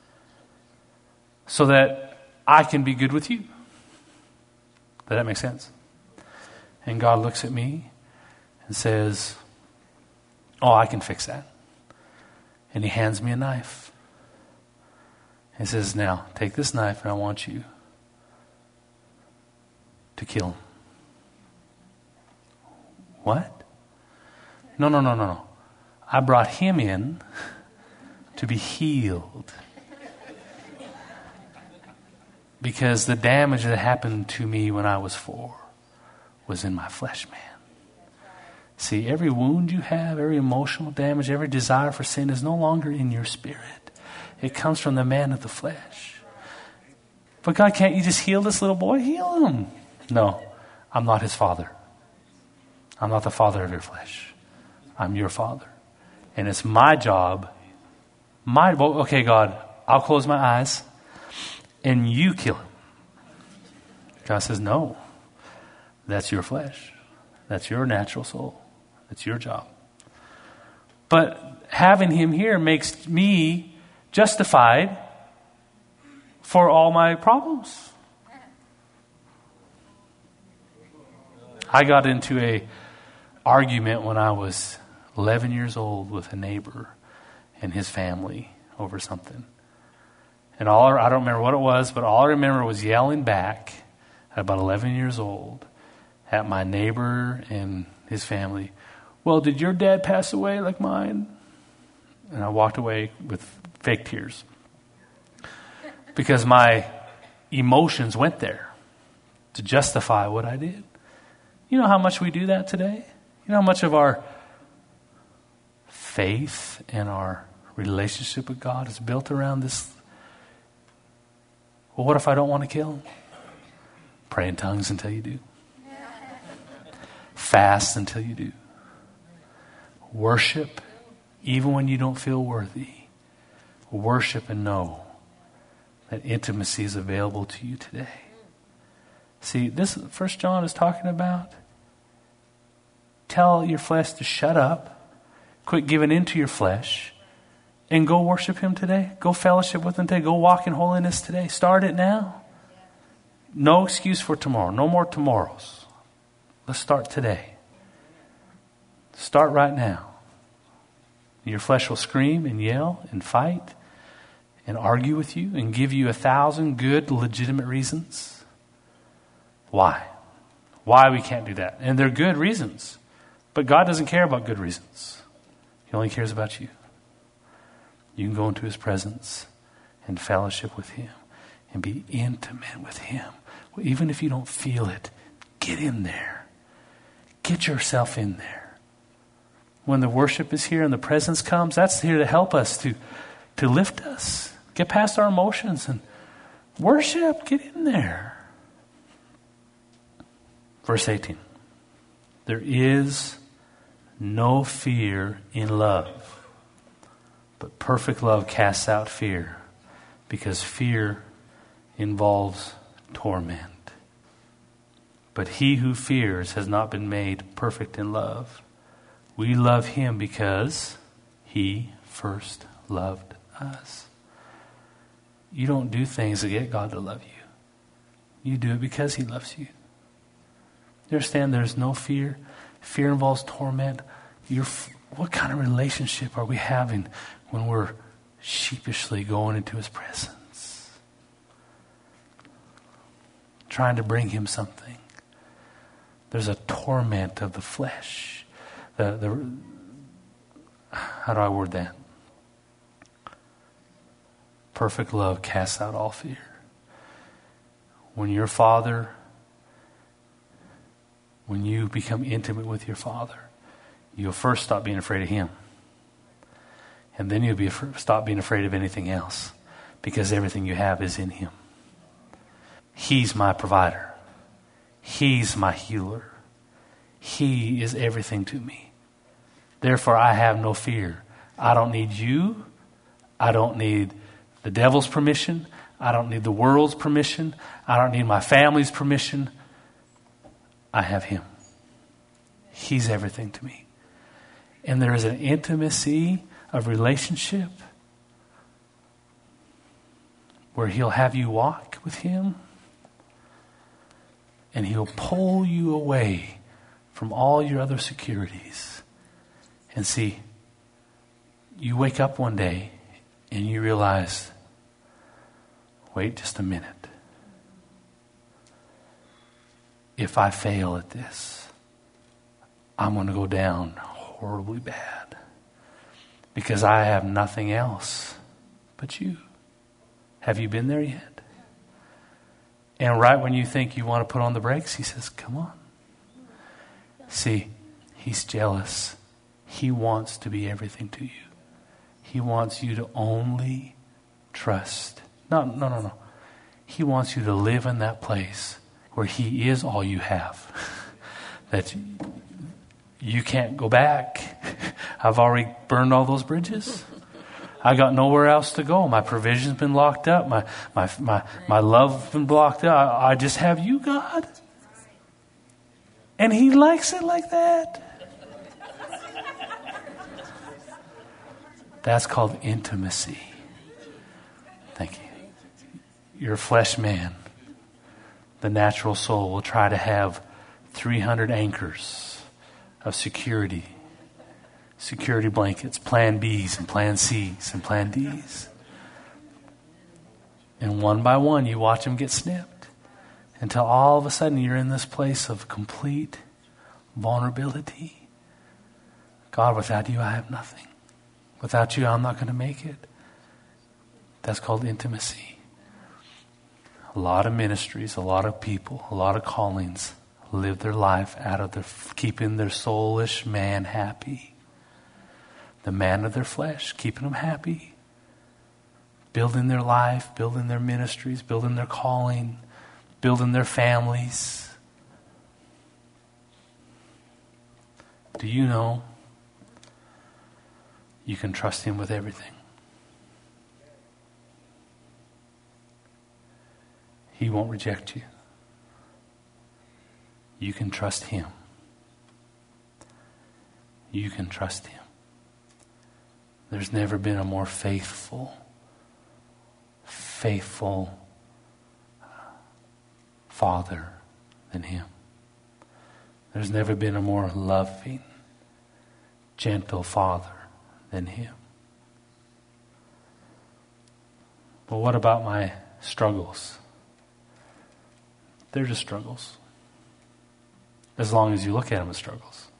so that I can be good with you. Does that make sense? And God looks at me and says, oh, I can fix that. And he hands me a knife. He says, now, take this knife and I want you to kill him. What? No. I brought him in to be healed. Because the damage that happened to me when I was 4 was in my flesh, man. See, every wound you have, every emotional damage, every desire for sin is no longer in your spirit. It comes from the man of the flesh. But God, can't you just heal this little boy? Heal him. No, I'm not his father. I'm not the father of your flesh. I'm your father. And it's my job. Okay, God, I'll close my eyes and you kill him. God says, no, that's your flesh. That's your natural soul. That's your job. But having him here makes me justified for all my problems. I got into a argument when I was 11 years old with a neighbor and his family over something. And I don't remember what it was, but all I remember was yelling back at about 11 years old at my neighbor and his family, "Well, did your dad pass away like mine?" And I walked away with fake tears because my emotions went there to justify what I did. You know how much we do that today? You know how much of our faith and our relationship with God is built around this? Well, what if I don't want to kill him? Pray in tongues until you do. Fast until you do. Worship even when you don't feel worthy. Worship and know that intimacy is available to you today. See, this 1 John is talking about tell your flesh to shut up, quit giving into your flesh, and go worship him today. Go fellowship with him today. Go walk in holiness today. Start it now. No excuse for tomorrow. No more tomorrows. Let's start today. Start right now. Your flesh will scream and yell and fight and argue with you and give you 1,000 good, legitimate reasons. Why? Why we can't do that. And they're good reasons. But God doesn't care about good reasons. He only cares about you. You can go into his presence and fellowship with him and be intimate with him. Well, even if you don't feel it, get in there. Get yourself in there. When the worship is here and the presence comes, that's here to help us, to lift us. Get past our emotions and worship. Get in there. Verse 18. There is no fear in love, but perfect love casts out fear, because fear involves torment. But he who fears has not been made perfect in love. We love him because he first loved us. You don't do things to get God to love you. You do it because he loves you. You understand there's no fear? Fear involves torment. What kind of relationship are we having when we're sheepishly going into his presence? Trying to bring him something. There's a torment of the flesh. How do I word that? Perfect love casts out all fear. When your father, when you become intimate with your father, you'll first stop being afraid of him. And then you'll stop being afraid of anything else, because everything you have is in him. He's my provider. He's my healer. He is everything to me. Therefore, I have no fear. I don't need you. I don't need the devil's permission. I don't need the world's permission. I don't need my family's permission. I have him. He's everything to me. And there is an intimacy of relationship where he'll have you walk with him, and he'll pull you away from all your other securities. And see, you wake up one day and you realize, wait just a minute. If I fail at this, I'm going to go down horribly bad, because I have nothing else but you. Have you been there yet? And right when you think you want to put on the brakes, he says, come on. See, he's jealous. He wants to be everything to you. He wants you to only trust. No. He wants you to live in that place where he is all you have. That you can't go back. I've already burned all those bridges. I got nowhere else to go. My provision's been locked up. My love's been blocked up. I just have you, God. And he likes it like that. That's called intimacy. Thank you. Your flesh man, the natural soul, will try to have 300 anchors of security security blankets, plan Bs and plan Cs and plan Ds. And one by one, you watch them get snipped until all of a sudden you're in this place of complete vulnerability. God, without you, I have nothing. Without you, I'm not going to make it. That's called intimacy. A lot of ministries, a lot of people, a lot of callings live their life out of their keeping their soulish man happy. The man of their flesh, keeping them happy. Building their life, building their ministries, building their calling, building their families. Do you know you can trust him with everything? He won't reject you. You can trust him. You can trust him. There's never been a more faithful Father than him. There's never been a more loving, gentle Father than him. But what about my struggles? They're just struggles. As long as you look at them as struggles.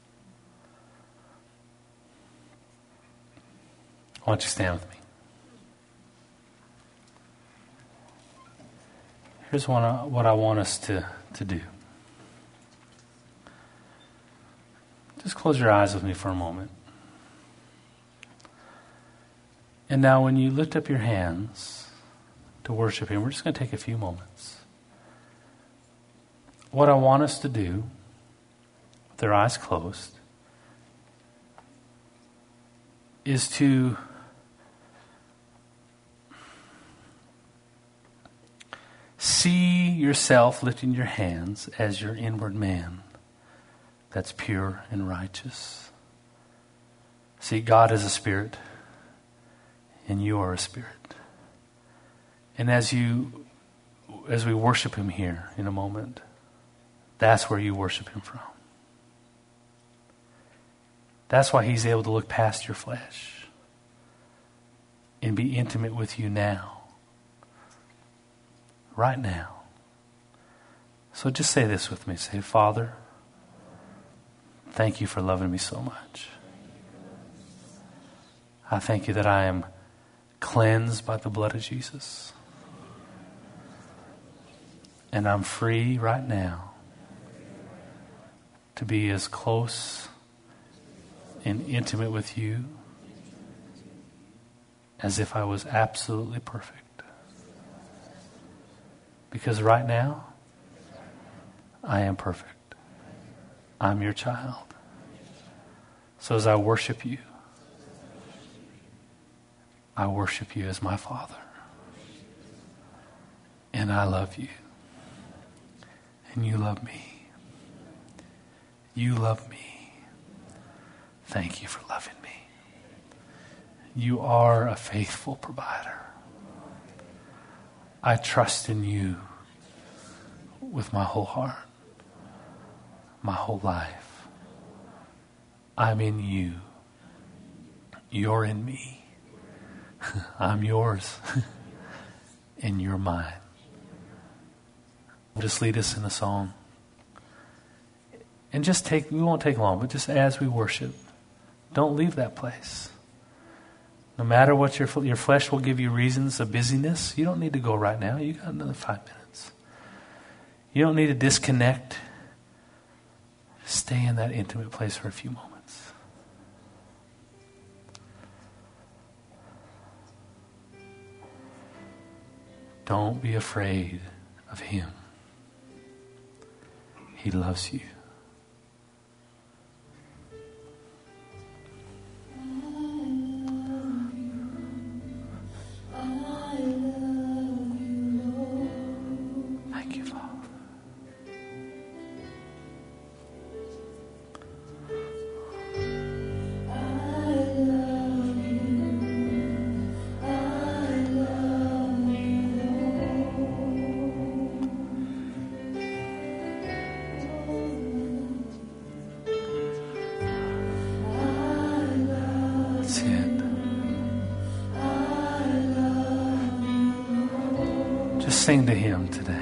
Why don't you stand with me? Here's what I want us to do. Just close your eyes with me for a moment. And now when you lift up your hands to worship him, we're just going to take a few moments. What I want us to do, with our eyes closed, is to see yourself lifting your hands as your inward man that's pure and righteous. See, God is a spirit, and you are a spirit. And as we worship him here in a moment, that's where you worship him from. That's why he's able to look past your flesh and be intimate with you now. Right now. So just say this with me. Say, Father, thank you for loving me so much. I thank you that I am cleansed by the blood of Jesus. And I'm free right now to be as close and intimate with you as if I was absolutely perfect. Because right now, I am perfect. I'm your child. So as I worship you as my Father. And I love you. And you love me. You love me. Thank you for loving me. You are a faithful provider. I trust in you with my whole heart, my whole life. I'm in you. You're in me. I'm yours. And you're mine. Just lead us in a song. And we won't take long, but just as we worship, don't leave that place. No matter what your flesh will give you reasons of busyness, you don't need to go right now. You got another 5 minutes. You don't need to disconnect. Stay in that intimate place for a few moments. Don't be afraid of him. He loves you. Just sing to Him today.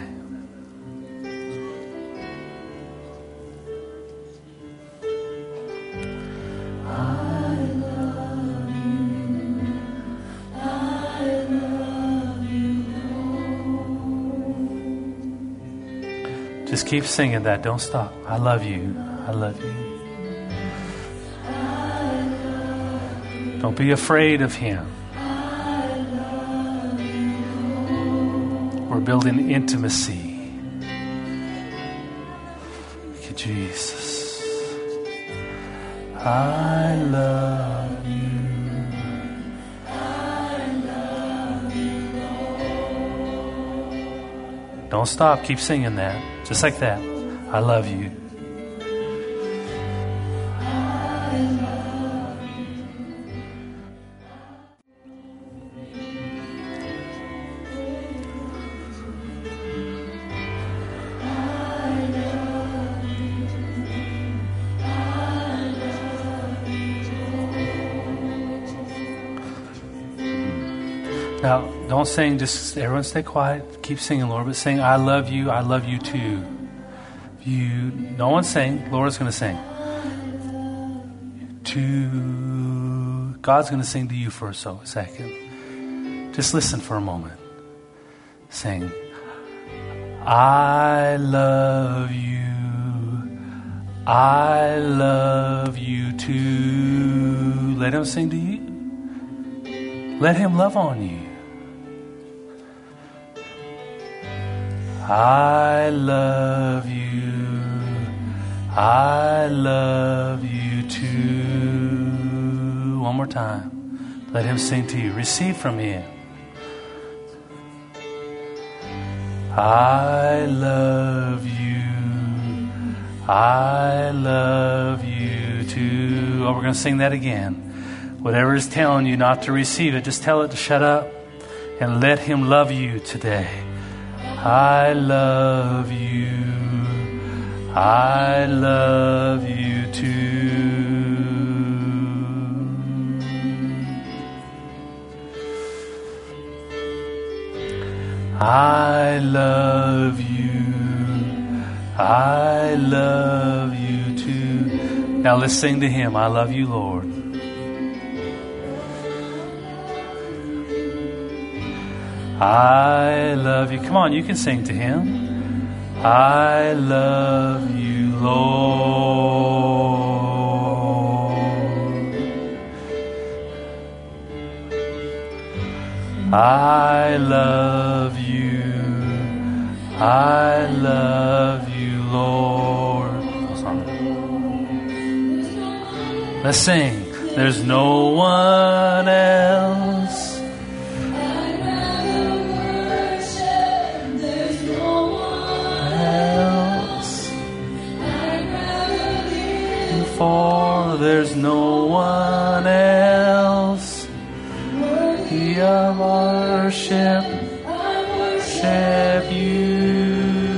Just keep singing that. Don't stop. I love you. I love you. Don't be afraid of Him. We're building intimacy. Thank you, Jesus. I love you. Don't stop. Keep singing that. Just like that. I love you. Now, don't sing, just everyone stay quiet. Keep singing, Lord, but sing, I love you too. No one sing, Laura's going to sing. God's going to sing to you for a second. Just listen for a moment. Sing, I love you too. Let Him sing to you. Let Him love on you. I love you too. One more time. Let Him sing to you. Receive from Him. I love you too. Oh, we're going to sing that again. Whatever is telling you not to receive it, just tell it to shut up and let Him love you today. I love you too. I love you too. Now let's sing to Him. I love you, Lord. I love you. Come on, you can sing to Him. I love you, Lord. I love you, Lord. Let's sing. There's no one else. For there's no one else worthy of worship, worship you.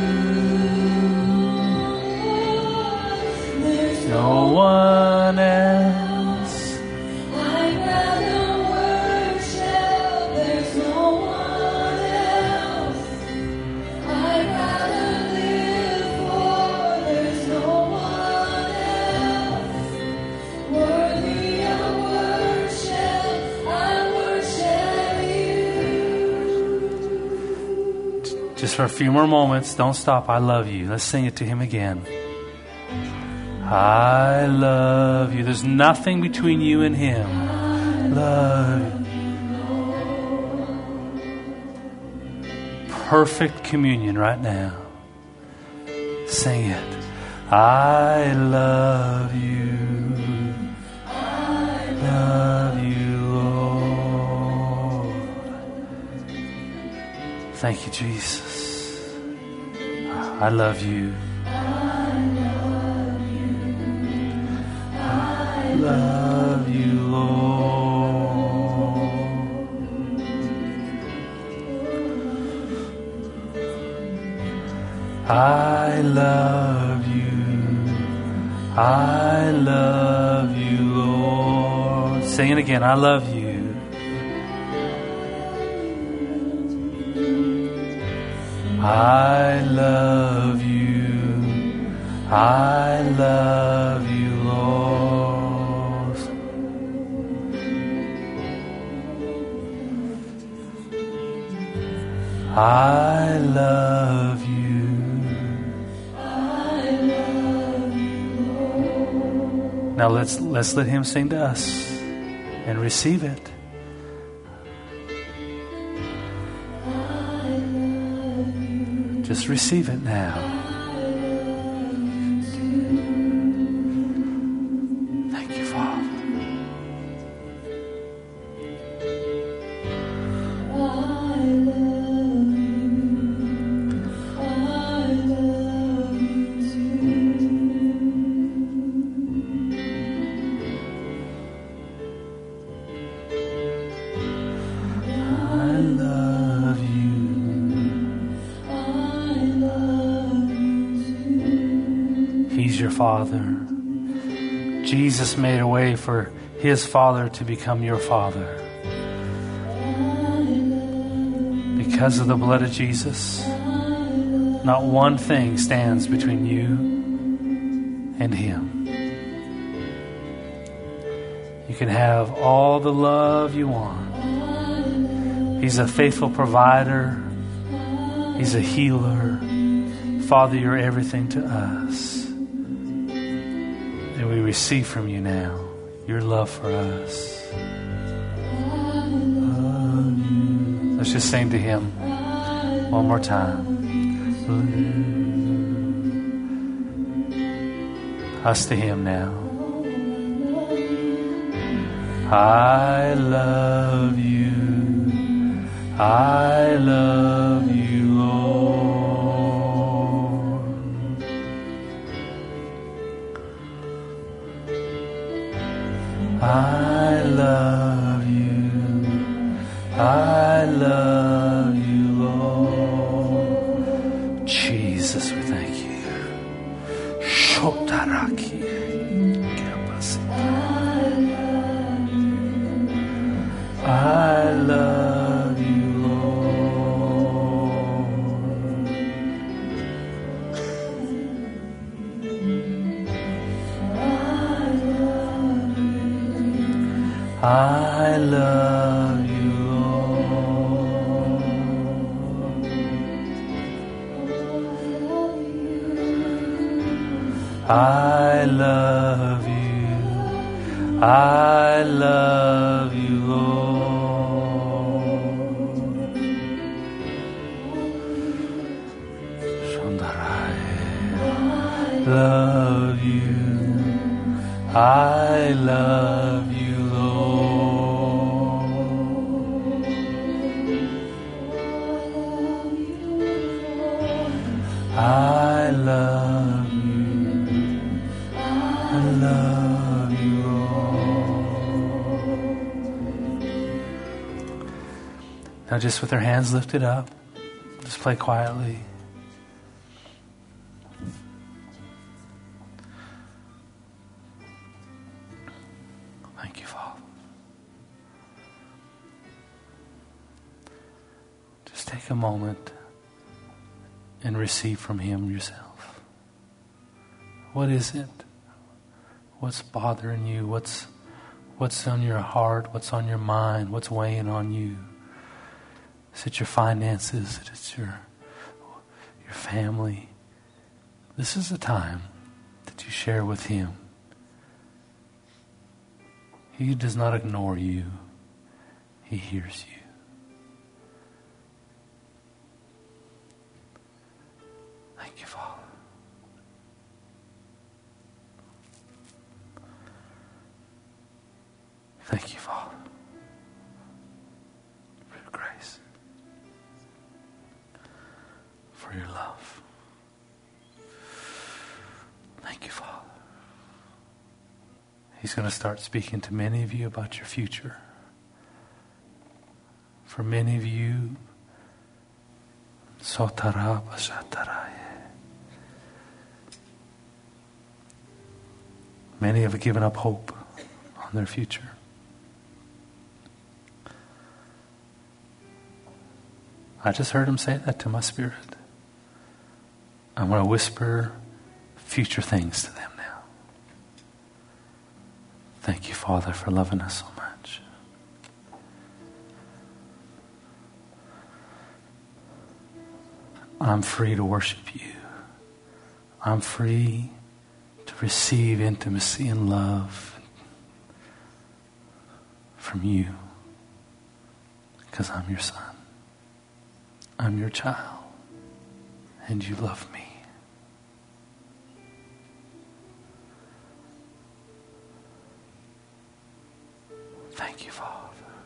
There's no one else. I'd rather worship. There's no one else. I'd rather live for. There's no one else. Worthy of worship, I worship you. Just for a few more moments, don't stop. I love you. Let's sing it to Him again. I love you. There's nothing between you and Him. Love you. Perfect communion right now. Sing it. I love you. I love you, Lord. Thank you, Jesus. I love you. I love you, Lord. I love you, Lord. Sing it again. I love you. I love you. I love you, Lord. I love you. Now let's let him sing to us and receive it. Just receive it now. Thank you, Father. Your Father. Jesus made a way for his Father to become your Father. Because of the blood of Jesus, not one thing stands between you and him. You can have all the love you want. He's a faithful provider. He's a healer. Father, you're everything to us. And we receive from you now your love for us. Let's just sing to him one more time. Us to him now. I love you. I love you, Lord. I love you. I love you, Lord. Jesus, we thank you. Shotaraki. I love you, Lord. I love you, Lord. I love you. I love you, Lord. Shandarai. Love you. I love you, Lord. I love you. I love you, Lord. Now just with our hands lifted up, just play quietly. Thank you, Father. Just take a moment and receive from him yourself. What is it? What's bothering you? What's on your heart? What's on your mind? What's weighing on you? Is it your finances? Is it your family? This is the time that you share with him. He does not ignore you. He hears you. Thank you, Father. Thank you, Father, for your grace, for your love. Thank you, Father. He's going to start speaking to many of you about your future. For many of you, many have given up hope on their future. I just heard him say that to my spirit. I'm going to whisper future things to them now. Thank you, Father, for loving us so much. I'm free to worship you. I'm free to receive intimacy and love from you because I'm your son. I'm your child, and you love me. Thank you, Father,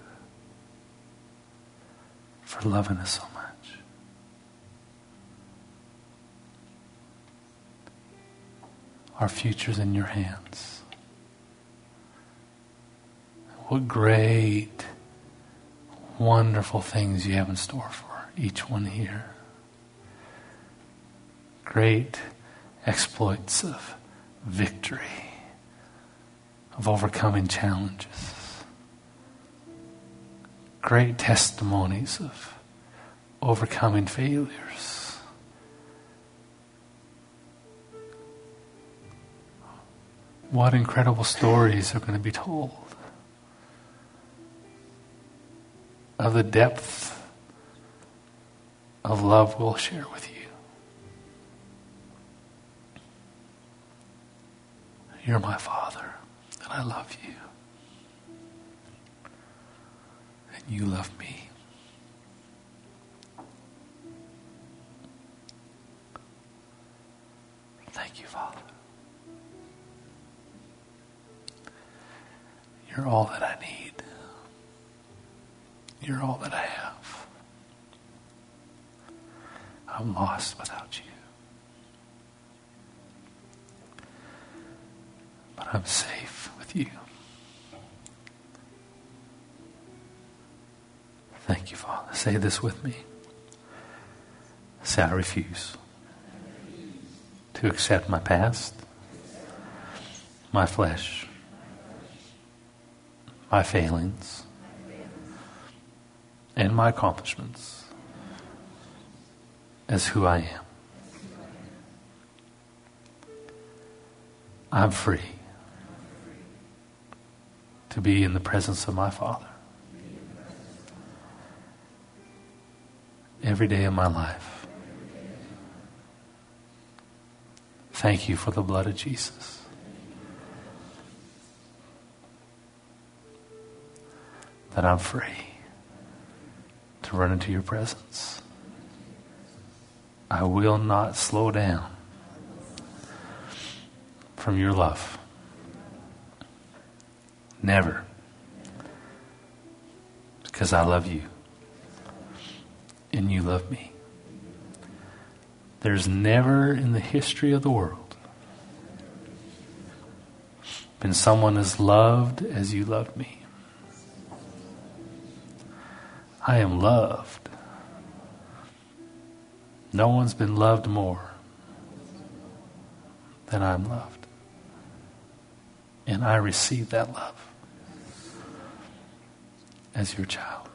for loving us so much. Our future's in your hands. What great, wonderful things you have in store for each one here. Great exploits of victory, of overcoming challenges. Great testimonies of overcoming failures. What incredible stories are going to be told of the depth of love we'll share with you. You're my Father, and I love you. And you love me. Thank you, Father. You're all that I need. You're all that I have. I'm lost without you. But I'm safe with you. Thank you, Father. Say this with me. Say, I refuse to accept my past, my flesh, my failings, and my accomplishments as who I am. I'm free to be in the presence of my Father every day of my life. Thank you for the blood of Jesus. That I'm free to run into your presence. I will not slow down from your love. Never. Because I love you. And you love me. There's never in the history of the world been someone as loved as you loved me. I am loved. No one's been loved more than I'm loved. And I receive that love as your child.